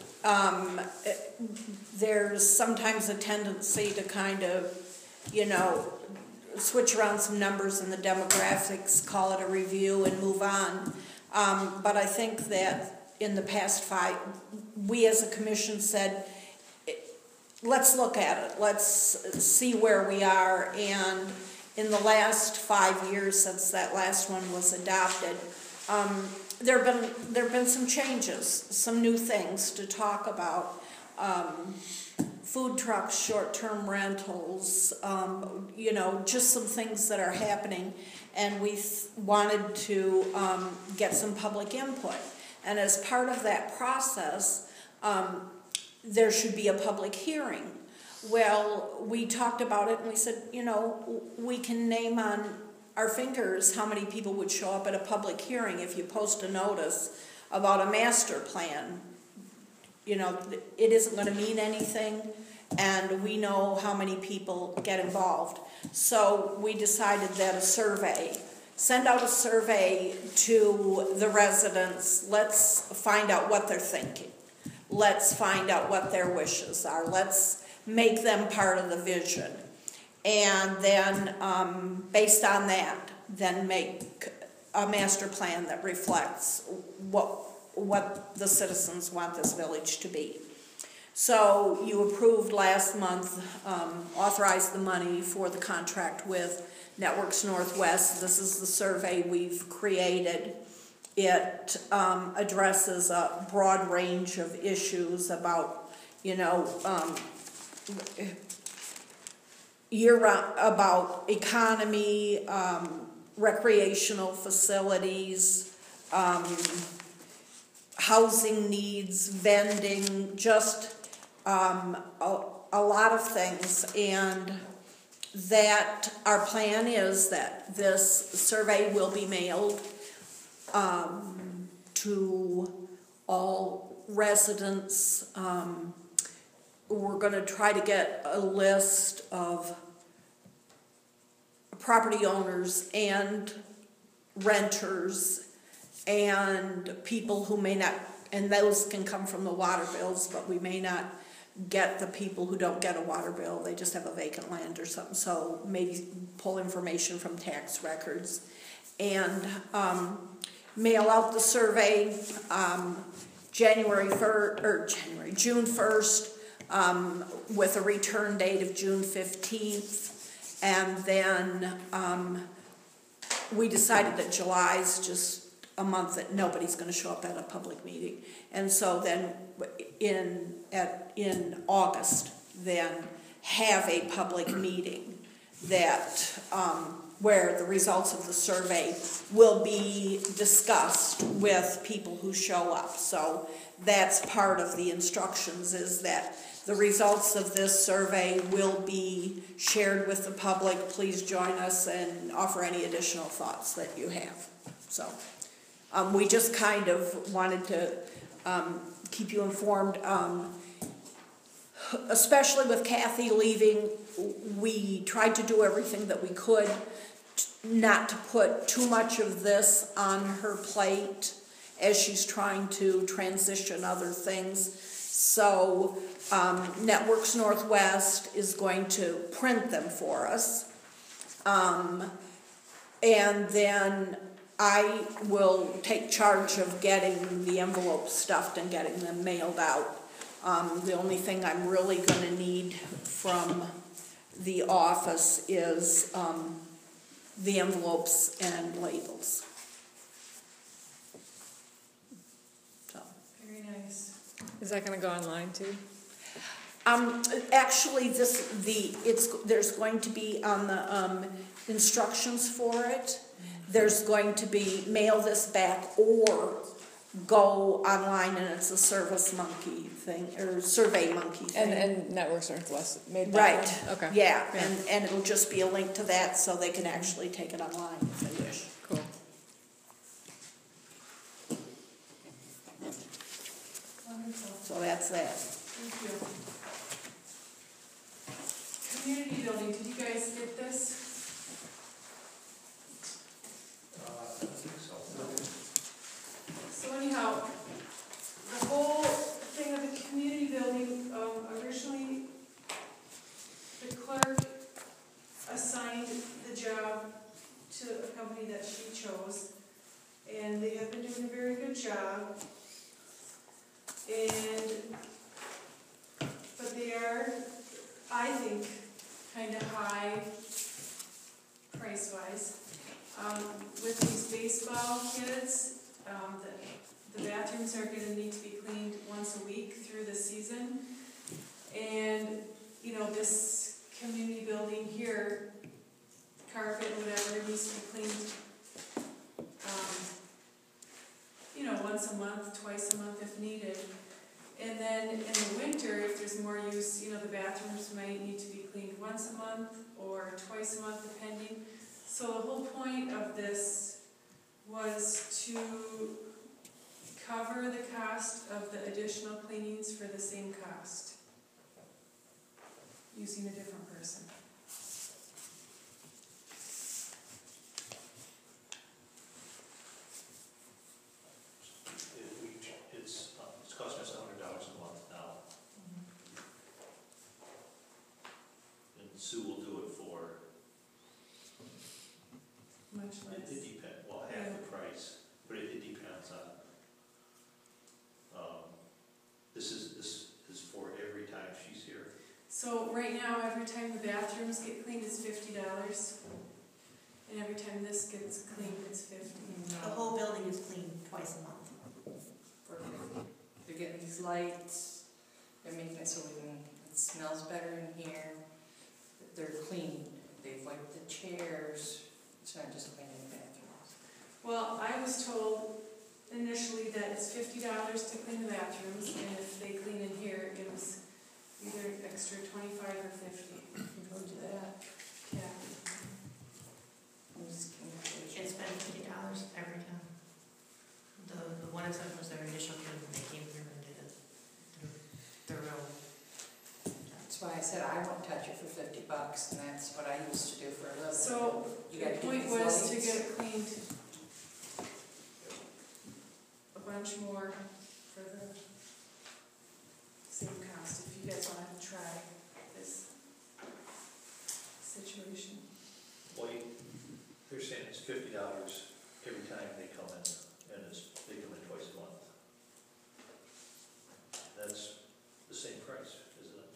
There's sometimes a tendency to kind of, switch around some numbers in the demographics, call it a review and move on. But I think that in the past 5, we as a commission said, let's look at it. Let's see where we are. And in the last 5 years since that last one was adopted, there have been some changes, some new things to talk about. Food trucks, short-term rentals, just some things that are happening, and we wanted to get some public input. And as part of that process, there should be a public hearing. Well, we talked about it and we said, we can name on our fingers how many people would show up at a public hearing if you post a notice about a master plan. It isn't going to mean anything, and we know how many people get involved. So we decided that send out a survey to the residents. Let's find out what they're thinking. Let's find out what their wishes are. Let's make them part of the vision. And then, based on that, then make a master plan that reflects what the citizens want this village to be. So you approved last month, authorized the money for the contract with Networks Northwest. This is the survey we've created. It addresses a broad range of issues about, year-round, about economy, recreational facilities, housing needs, vending, just a lot of things. And that our plan is that this survey will be mailed to all residents. We're going to try to get a list of property owners and renters and people who may not, and those can come from the water bills, but we may not get the people who don't get a water bill, they just have a vacant land or something, so maybe pull information from tax records. And mail out the survey June 1st with a return date of June 15th. And then we decided that July is just a month that nobody's going to show up at a public meeting. And so then in August, then have a public meeting that where the results of the survey will be discussed with people who show up. So that's part of the instructions, is that the results of this survey will be shared with the public. Please join us and offer any additional thoughts that you have. So we just kind of wanted to keep you informed. Especially with Kathy leaving, we tried to do everything that we could not to put too much of this on her plate as she's trying to transition other things. So Networks Northwest is going to print them for us. And then I will take charge of getting the envelopes stuffed and getting them mailed out. The only thing I'm really going to need from the office is the envelopes and labels. So. Very nice. Is that going to go online too? Actually, there's going to be on the instructions for it. There's going to be mail this back or go online, and it's a Service Monkey thing or Survey Monkey thing. And Networks Northwest made that right. one? Okay. Yeah, and it'll just be a link to that, so they can actually take it online if they wish. Cool. Wonderful. So that's that. Thank you. Community building, did you guys get this? I think so. So anyhow, the whole thing of the community building, originally the clerk assigned the job to a company that she chose, and they have been doing a very good job. But they are, I think, kind of high price-wise. With these baseball kids, the bathrooms are going to need to be cleaned once a week through the season. And, you know, this community building here, carpet, whatever, needs to be cleaned, you know, once a month, twice a month if needed. And then in the winter, if there's more use, you know, the bathrooms might need to be cleaned once a month or twice a month, depending. So the whole point of this was to cover the cost of the additional cleanings for the same cost, using a different person. It's costing us $100 a month now. And Sue will do it for Much less. it depends, well, half the price, but it depends on. This is for every time she's here. So right now, every time the bathrooms get cleaned, it's $50, and every time this gets cleaned, it's $50. The whole building is cleaned twice a month. They're getting these lights, they're making it so it smells better in here. They're clean, they've wiped the chairs, it's not just cleaning the bathrooms. Well, I was told initially that it's $50 to clean the bathrooms, and if they clean in here, it was either extra 25 or 50. You go do that. Yeah. It's been $50 every time. The one exception was their initial kid when they came here and did it. They're real. That's why I said I won't touch it for $50, and that's what I used to do for a living. So You the gotta do point these was to lights. get it cleaned a bunch more for the same cost, if you guys try this situation. Well, they're saying it's $50 every time they come in, and they come in twice a month. That's the same price, isn't it?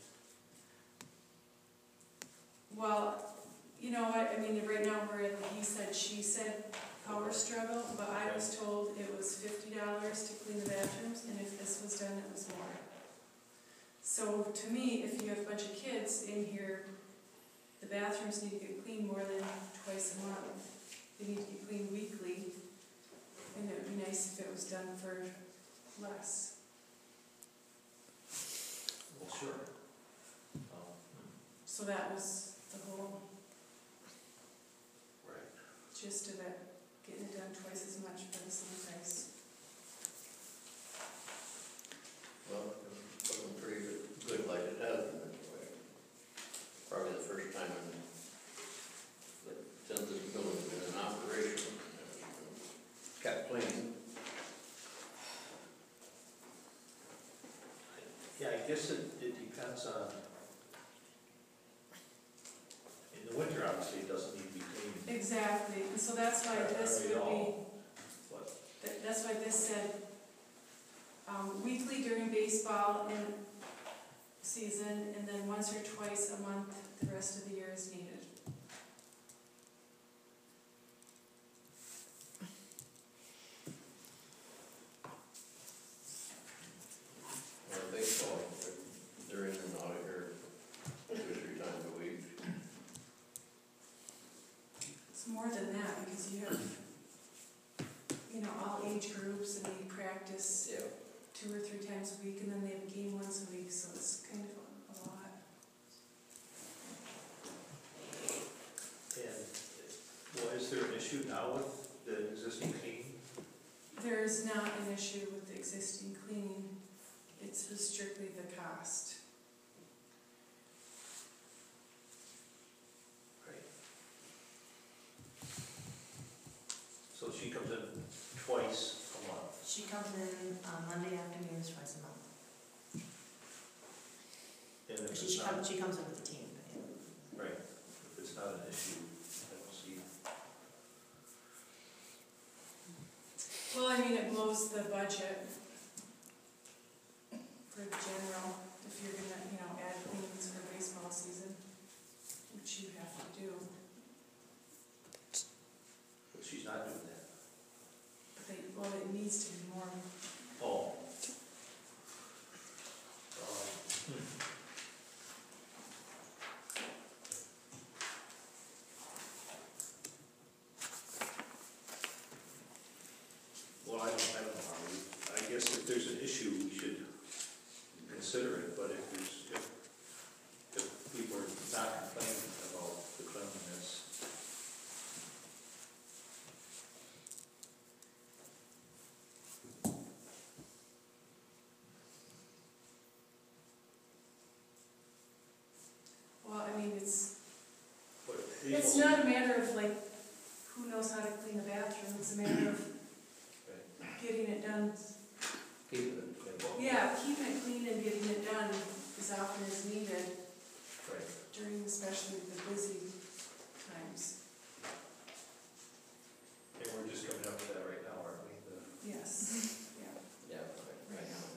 Well, you know what, I mean, right now we're in, he said, she said, power struggle, but I was told it was $50 to clean the bathrooms, and if this was done, it was more. So to me, if you have a bunch of kids in here, the bathrooms need to get cleaned more than twice a month. They need to get cleaned weekly, and it would be nice if it was done for less. Well, sure. So that was the whole Right. gist of it, getting it done twice as much for the same price. Well, it's looking pretty good like it has been anyway. Probably the first time since this building's been in operation, it's kept clean. Yeah, I guess it depends on, in the winter, obviously, it doesn't need to be cleaned. Exactly, and so that's why this would be, that's why this said, weekly during baseball and season, and then once or twice a month, the rest of the year is needed. Well, baseball, they're in and out of here 2 or 3 times a week. It's more than that, because you have, you know, all age groups, and they practice Yeah. 2 or 3 times a week, and then they have a game once a week, so it's kind of a lot. And, well, is there an issue now with the existing cleaning? There's not an issue with the existing cleaning, it's strictly the cost. Right. So she comes in twice a month. She comes in on Monday afternoons twice a month. And if She it's not, she comes in with the team. right, if it's not an issue, I don't see. Well, I mean, it blows the budget for the general, if you're gonna, you know, add cleans for baseball season, which you have to do. But she's not doing that. Well, it needs to be more. Oh. Well, I don't know. I guess if there's an issue, we should consider it, but if people are not complaining about the cleanliness. Well, I mean, it's It's not a matter of like, who knows how to clean the bathroom, it's a matter of getting it done. Keep it. Yeah, keeping it clean and getting it done as often as needed Right. during especially the busy times. And we're just coming up to that right now, aren't we? Yes, yeah. Yeah, right now.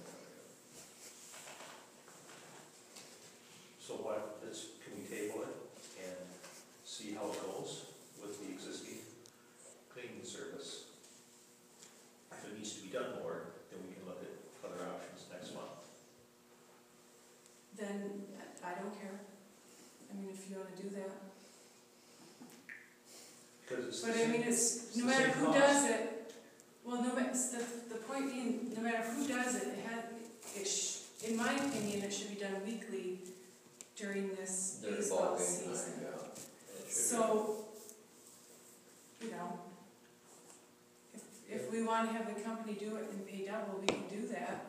So what, can we table it and see how it goes with the existing cleaning service? If it needs to be done more, then we can look at other options next month. Then, I don't care. I mean, if you wanna do that. Because it's But the I same, mean, it's, no matter who does it, well, no matter, the point being, no matter who does it, in my opinion, it should be done weekly during this During baseball ball game season. time, yeah. It should be. So, you know, if we wanna have the company do it and pay double, we can do that.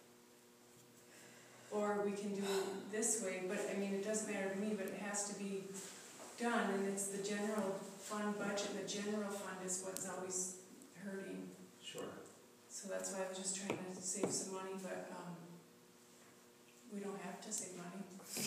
Or we can do it this way, but I mean, it doesn't matter to me, but it has to be done, and it's the general fund budget, the general fund is what's always hurting. sure. So that's why I was just trying to save some money, but, we don't have have to save money.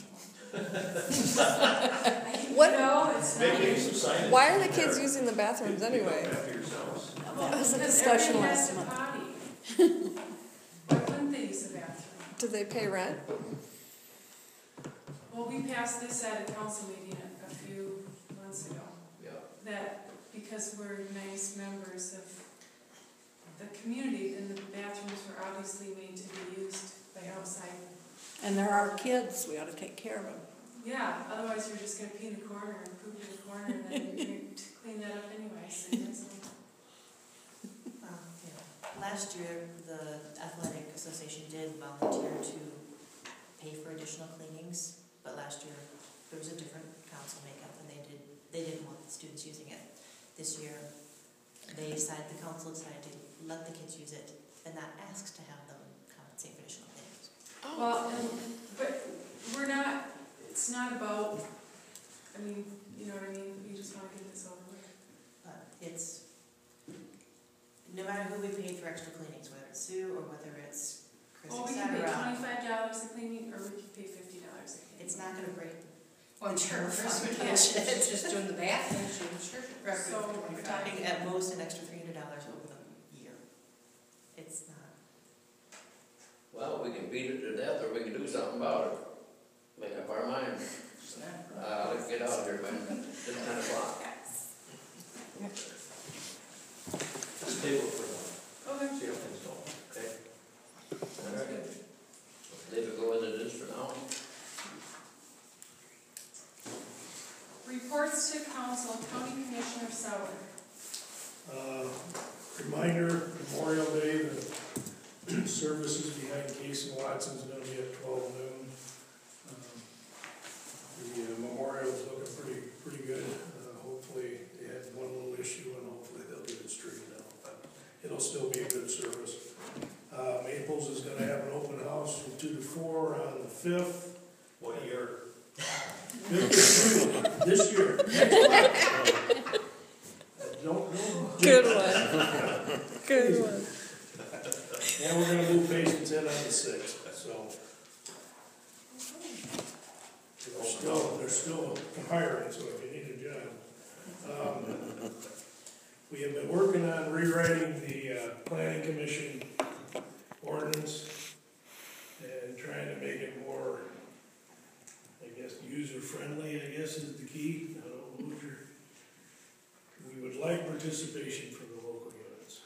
What? No, it's not. Maybe some signage. Why are the kids using the bathrooms You anyway? go after yourselves. That was a Because discussion everybody last has month. a potty. Why wouldn't they use the bathroom? Do they pay rent? Well, we passed this at a council meeting a few months ago, Yeah. that because we're nice members of the community, then the bathrooms were obviously made to be used by outside. And there are kids, we ought to take care of them. Yeah, otherwise you're just gonna pee in the corner and poop in the corner and then you're gonna clean that up anyway, so that's Last year, the athletic association did volunteer to pay for additional cleanings, but last year there was a different council makeup and they didn't want the students using it. This year, the council decided to let the kids use it and not ask to have them compensate for additional cleanings. Well, but we're not, it's not about, I mean, you know what I mean, we just wanna get this over with. But it's, no matter who we paid for extra cleanings, whether it's Sue or whether it's Chris, Well, we et can pay cetera, $25 a cleaning, or we can pay $50 a cleaning. it's not gonna break. Well, sure, first we Yeah. can't, just doing the bathroom, sure. So, We're talking at most an extra $300 over the year. It's not. Well, we can beat it to death, or we can do something about it. Make up our minds. Let's get out of here by 10 o'clock. Just table it for a Okay. while, see how things go, okay? All right. Leave it go as it is for now. Reports to council, County Commissioner Sauer. Reminder, Memorial Day, the services behind Case and Watson's gonna be at 12 noon. The memorial's looking pretty good. Hopefully, they had one little issue and hopefully they'll get it straightened out, but it'll still be a good service. Maples is gonna have an open house from 2 to 4 on the 5th. What year? This year. Don't know. Good one. Good one. And we're gonna move patients in on the 6th, so. They're still hiring, so if you need a job. We have been working on rewriting the planning commission ordinance and trying to make it more, I guess, user-friendly, I guess is the key. I don't know what we would like participation from the local units.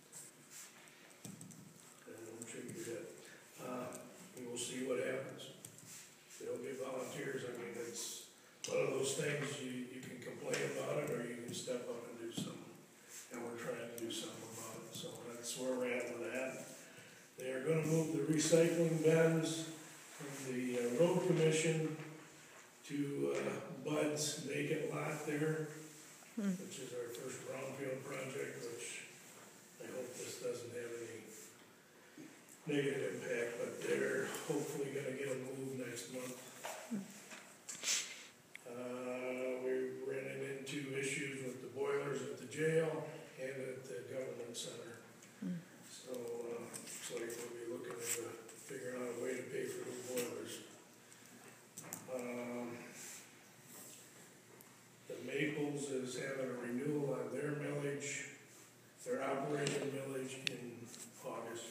And I'm sure you get, we will see what happens. If they don't get volunteers, I mean, it's one of those things you can complain about it or you can step up and do something. And we're trying to do something about it, so that's where we're at with that. They are gonna move the recycling bins from the road commission to Bud's vacant lot there, which is our first brownfield project, which I hope this doesn't have any negative impact, but they're hopefully gonna get a move next month. We ran into issues with the boilers at the jail and at the government center. So, looks like we'll be looking into figuring out a way to pay for the boilers. The Maples is having a renewal on their millage, their operating millage in August.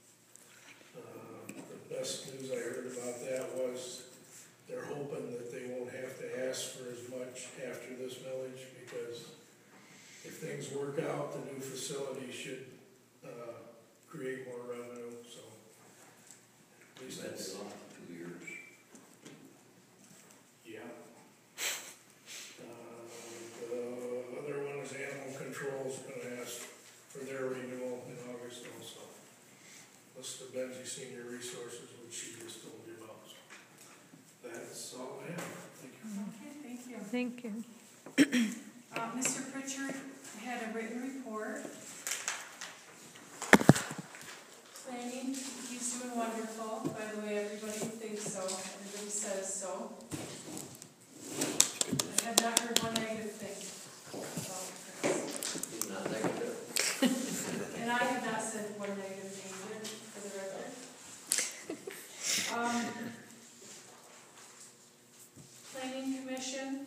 The best news I heard about that was they're hoping that they won't have to ask for as much after this millage, because if things work out, the new facility should create more revenue, so at least that's, on 2 years. yeah. The other one is animal control's gonna ask for their renewal in August also. Mr. Benzie Senior Resources, which she just told you about. So that's all I have. Thank you. Okay, thank you. Thank you. Mr. Pritchard had a written report. Planning, he's doing wonderful, by the way, everybody thinks so, everybody says so. I have not heard one negative thing about Chris. He's not negative. And I have not said one negative thing either, for the record. Commission.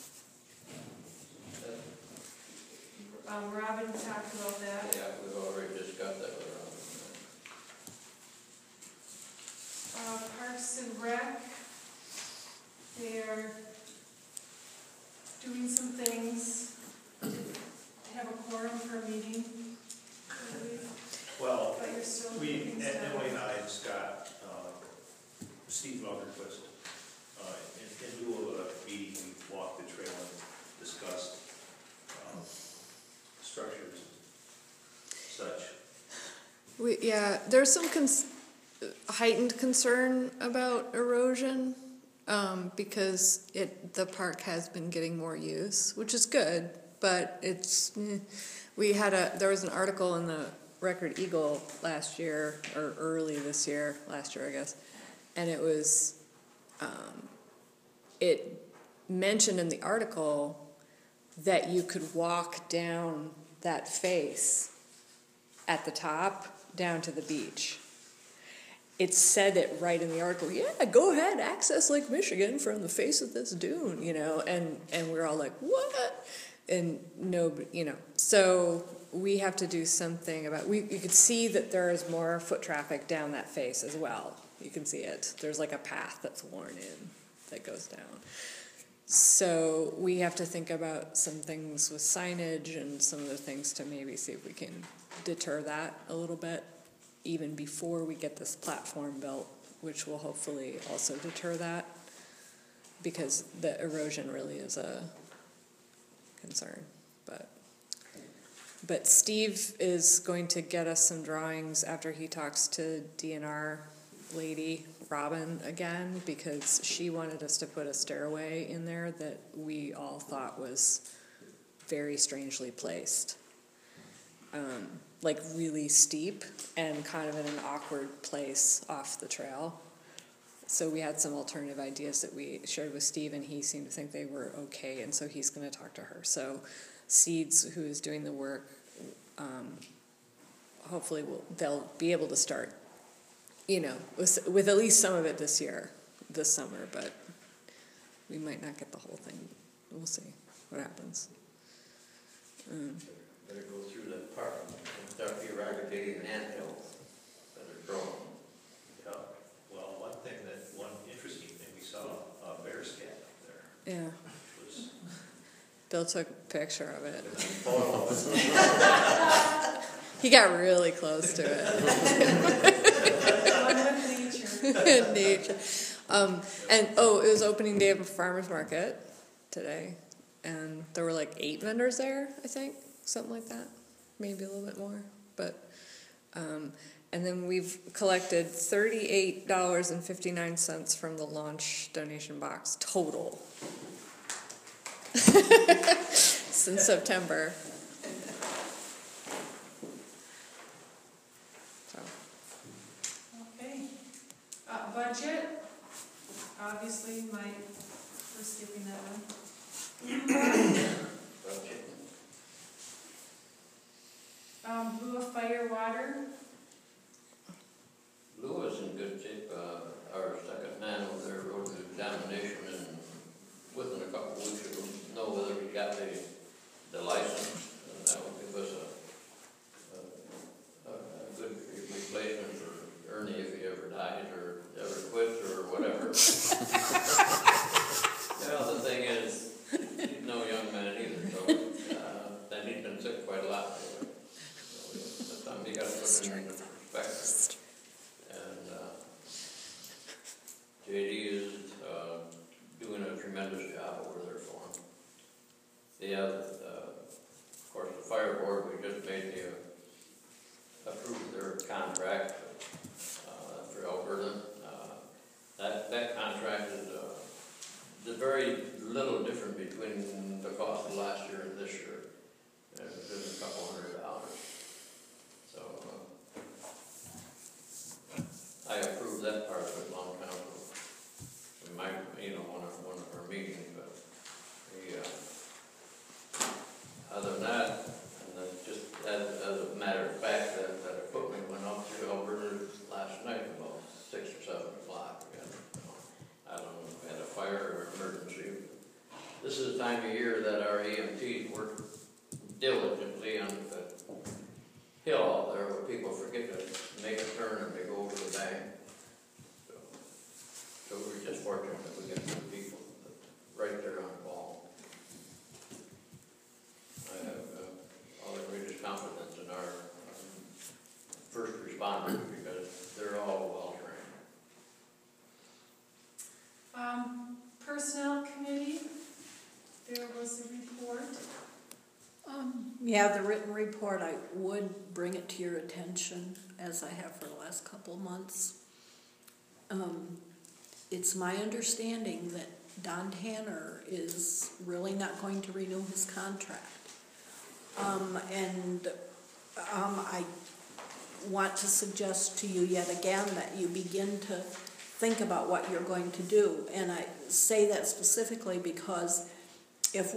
Robin talked about that. Yeah, we've already discussed that with Robin. Parks and Rec, they're doing some things to have a quorum for a meeting. Well, But you're still we, doing stuff. Emily and I and Scott, Steve Motherquist, in lieu of a meeting, we walked the trail and discussed structures, such. Yeah, there's some heightened concern about erosion because the park has been getting more use, which is good, but it's there was an article in the Record Eagle last year or early this year, last year I guess, and it was it mentioned in the article that you could walk down that face at the top down to the beach. It said it right in the article, yeah, go ahead, access Lake Michigan from the face of this dune, and we're all like, what? And no, so we have to do something about, you could see that there is more foot traffic down that face as well. You can see it. There's like a path that's worn in that goes down. So we have to think about some things with signage and some of the things to maybe see if we can deter that a little bit, even before we get this platform built, which will hopefully also deter that, because the erosion really is a concern. But Steve is going to get us some drawings after he talks to DNR lady Robin again, because she wanted us to put a stairway in there that we all thought was very strangely placed. Like really steep and kind of in an awkward place off the trail. So we had some alternative ideas that we shared with Steve, and he seemed to think they were okay, and so he's going to talk to her. So Seeds, who is doing the work, hopefully they'll be able to start, with at least some of it this summer, but we might not get the whole thing. We'll see what happens. Better go through that park and start eradicating anthills that are growing. Yeah, well, one interesting thing, we saw a bear scat up there. Yeah. Was Bill took a picture of it. photo. He got really close to it. Nature. And it was opening day of a farmer's market today, and there were like 8 vendors there, I think, something like that, maybe a little bit more. But and then we've collected $38.59 from the launch donation box total since September. So. Okay. Budget. Obviously, we're skipping that one. Budget. Blue Fire Water. Lou is in good shape. Our second man over there wrote the examination, and within a couple of weeks we'll know whether we got the license, and that will give us a good replacement for Ernie if he ever dies or ever quits or whatever. The thing is, he's no young man either, so and he's been sick quite a lot. You got to put it into perspective. And JD is doing a tremendous job over there for him. Of course, the fire board, we just made approve their contract for Alberta. That contract is there's very little difference between the cost of last year and this year. It's just a couple $100. So I approved that part of it a long time ago. We might, one of our meetings, but other than that, and then just as a matter of fact, that equipment went up through Alberta last night about 6 or 7 o'clock. I don't know if we had a fire or emergency. this is the time of year that our EMTs work diligently on the hill out there where people forget to make a turn and they go over the bank. So we're just fortunate that we get good people right there on the ball. I have all the greatest confidence in our first responders because they're all well trained. Personnel committee, there was a report. Yeah, the written report, I would bring it to your attention, as I have for the last couple of months. It's my understanding that Don Tanner is really not going to renew his contract. I want to suggest to you yet again that you begin to think about what you're going to do. And I say that specifically because if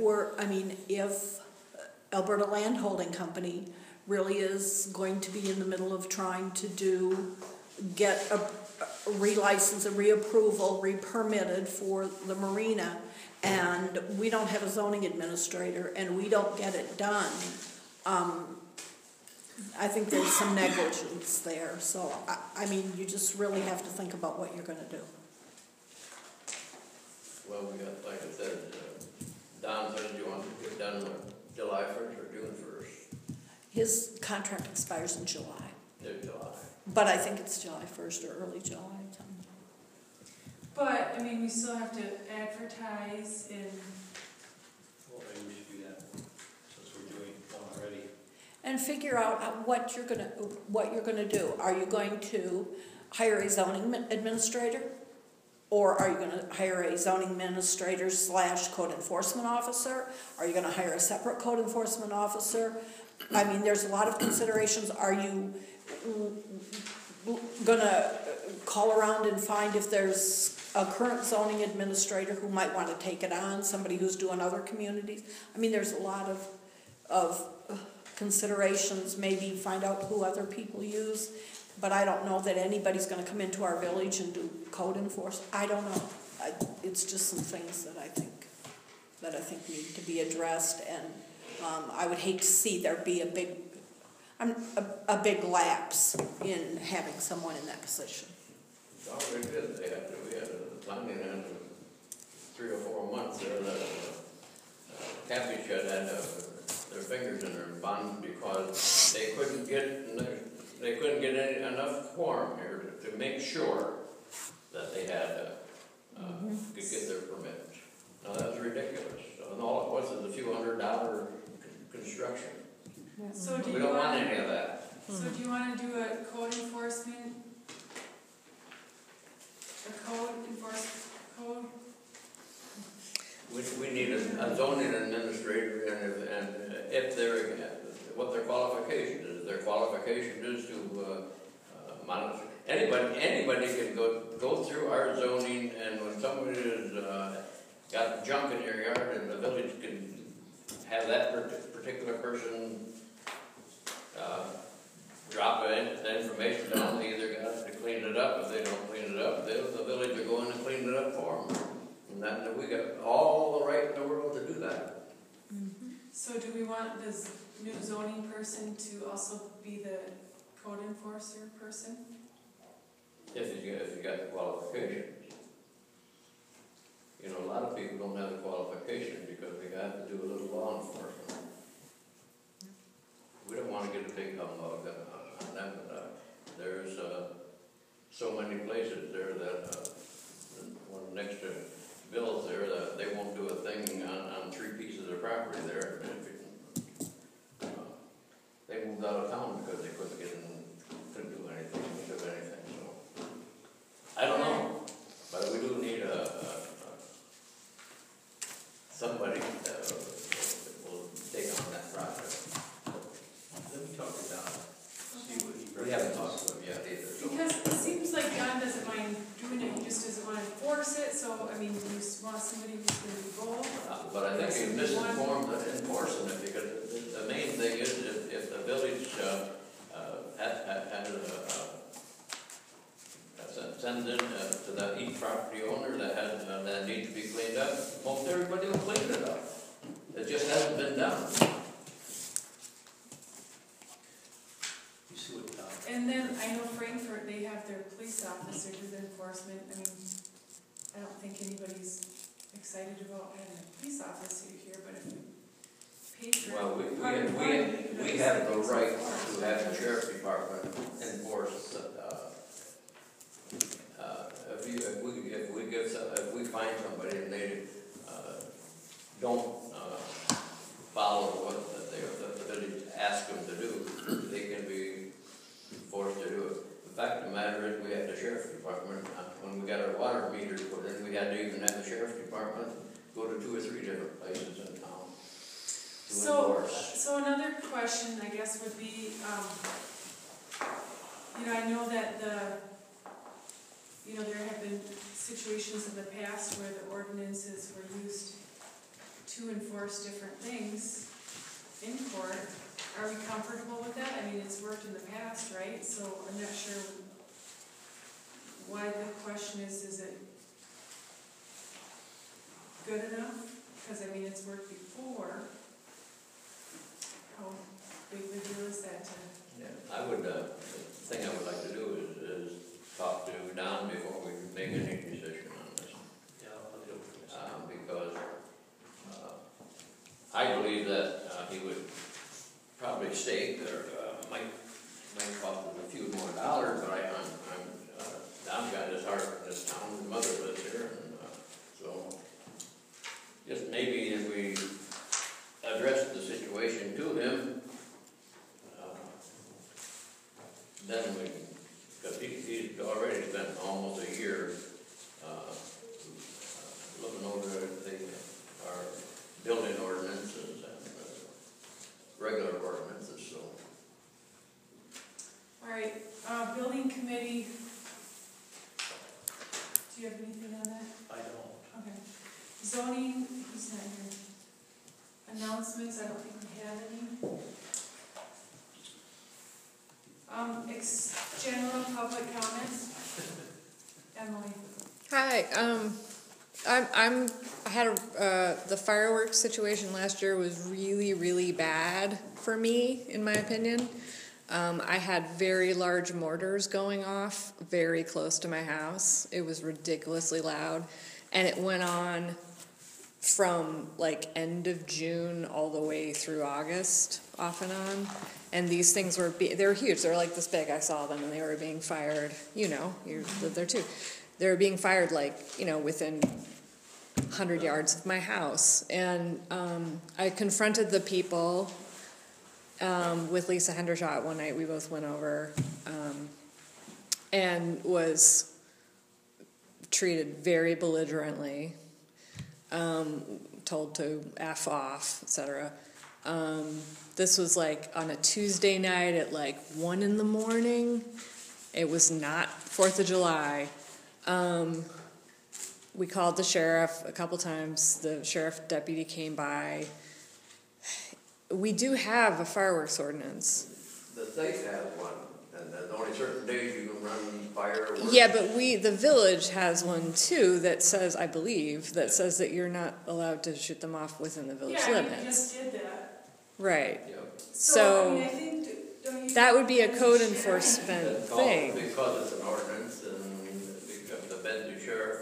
Alberta Land Holding Company really is going to be in the middle of trying to get a relicense, a reapproval, re-permitted for the marina, and we don't have a zoning administrator and we don't get it done, I think there's some negligence there. So, you just really have to think about what you're going to do. Well, we got, like I said, Don said you want to get done July 1st or June 1st? His contract expires in July. July. But I think it's July 1st or early July. But, we still have to advertise and... Well, maybe we should do that, since we're doing one already. And figure out what you're gonna do. Are you going to hire a zoning administrator? Or are you gonna hire a zoning administrator / code enforcement officer? Are you gonna hire a separate code enforcement officer? There's a lot of considerations. Are you gonna call around and find if there's a current zoning administrator who might want to take it on, somebody who's doing other communities? There's a lot of considerations. Maybe find out who other people use, but I don't know that anybody's going to come into our village and do code enforcement. I don't know. It's just some things that I think need to be addressed, and I would hate to see there be a big lapse in having someone in that position. Oh, we did. We had a planning in 3 or 4 months there that Kathy Shed had their fingers in their bun because they couldn't get enough quorum here to make sure that they had could get their permits. Now that was ridiculous. And all it was is a few $100 construction. So we don't want any of that. So do you want to do a code enforcement? We need a zoning administrator, and if they're what their qualification is. Their qualification is to monitor. Anybody can go through our zoning, and when somebody has got junk in your yard, and the village can have that particular person drop the information down. They either got to clean it up. If they don't clean it up, the village will go in and clean it up for them. And that we got all the right in the world to do that. Mm-hmm. So do we want this new zoning person to also be the code enforcer person? If you got the qualifications. A lot of people don't have the qualifications because they have to do a little law enforcement. We don't want to get a big humbug on them, but there's so many places there that one next to Bill's there that they won't do a thing on 3 pieces of property there. They moved out of town because they couldn't do anything. So I don't know, but we do need somebody that will take on that project. Let me talk to Don, see what he. We haven't talked to him yet either. So. Because it seems like John doesn't mind doing it, he just doesn't want to enforce it, so, you just want somebody who's going to be bold. But I think he's misinformed enforcing it, because the main thing is if the village has send in to each property owner that needs to be cleaned up, most everybody will clean it up. It just hasn't been done. You see what, And then I know Frankfurt, they have their police officer do the enforcement. I mean, I don't think anybody's excited about having a police officer here, but if we pay for. Well, we have the right to have the sheriff's department enforce, if we find somebody and they, don't, follow what the village asks them to do, they can be forced to do it. The fact of the matter is, we have the sheriff's department, when we got our water meters put in, we had to even have the sheriff's department go to 2 or 3 different places in town to enforce. So another question, I guess, would be, I know that there have been situations in the past where the ordinances were used to enforce different things in court. Are we comfortable with that? I mean, it's worked in the past, right? So I'm not sure why the question is it good enough? Because, I mean, it's worked before. How big the deal is that to... Yeah, I would, the thing I would like to do is talk to Don before we make any decision on this. yeah, I'll do it. Because I believe that he would probably state or might cost us a few more dollars, but Don's got his heart in this town, his mother lives here, and so just maybe if we address the situation to him, then we, because he's already spent almost a year looking over our building ordinances and regular ordinances, so. All right, building committee, do you have anything on that? I don't. Okay. Zoning, who's not here? Announcements, I don't think we have any. General public comments? Emily? Hi, I had the fireworks situation last year was really, really bad for me, in my opinion. I had very large mortars going off very close to my house. It was ridiculously loud, and it went on from like end of June all the way through August, off and on. And these things were they were huge. They were like this big. I saw them, and they were being fired. You live there too. They were being fired within 100 yards of my house. And I confronted the people with Lisa Hendershot one night. We both went over and was treated very belligerently, told to F off, etc. This was like on a Tuesday night at like 1 a.m. It was not 4th of July. We called the sheriff a couple times. The sheriff deputy came by. We do have a fireworks ordinance. The state has one, and there's only certain days you can run fireworks. Yeah, but the village has one too that says, I believe, that you're not allowed to shoot them off within the village limits. Yeah, we just did that. Right. Yep. So, I think, don't you that would be a think code the enforcement Because thing. it's an ordinance, and because the Benton sheriff,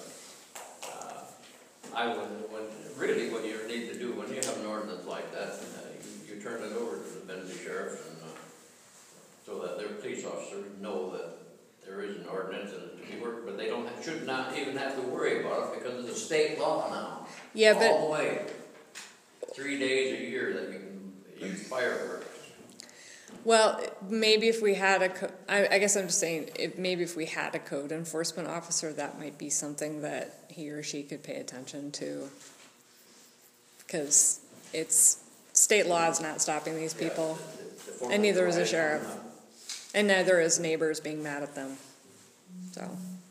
what you need to do when you have an ordinance like that, you turn it over to the Benton sheriff, and so that their police officers know that there is an ordinance and it's to be worked, but they should not even have to worry about it because it's a state law now. Yeah, but all the way. 3 days a year that you can use fireworks. well, maybe if we had I guess I'm just saying, maybe if we had a code enforcement officer, that might be something that he or she could pay attention to. Because state law is not stopping these people, and neither is the sheriff, and neither is neighbors being mad at them. So.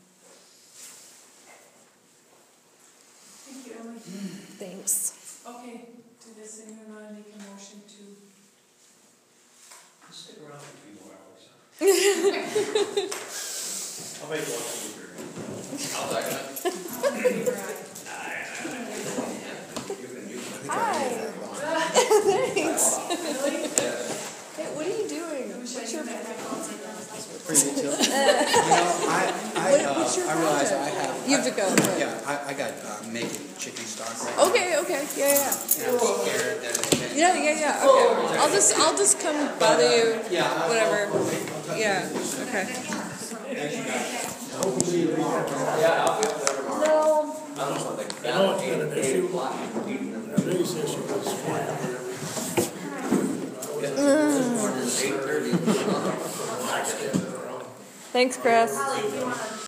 Thank you, Emily. Thanks. Okay, do this, anyone want to make a motion to? Stick around for a few more hours. I'll make one to adjourn. I'll second it. Hi. Thanks. Hey, what are you doing? What's your Pretty good too. what's your I realize I project? have. You have to go. Right. Yeah, I got making chicken stock right now. Okay. Yeah. And I'm scared that it's been. Yeah. Okay. I'll just come bother you. Yeah. Whatever. Yeah. Okay. Yeah, I'll be up there tomorrow. No. I don't know, like, I know it's been an issue. $8 o'clock. The biggest issue was flying over everything. 8:30. Thanks, Chris.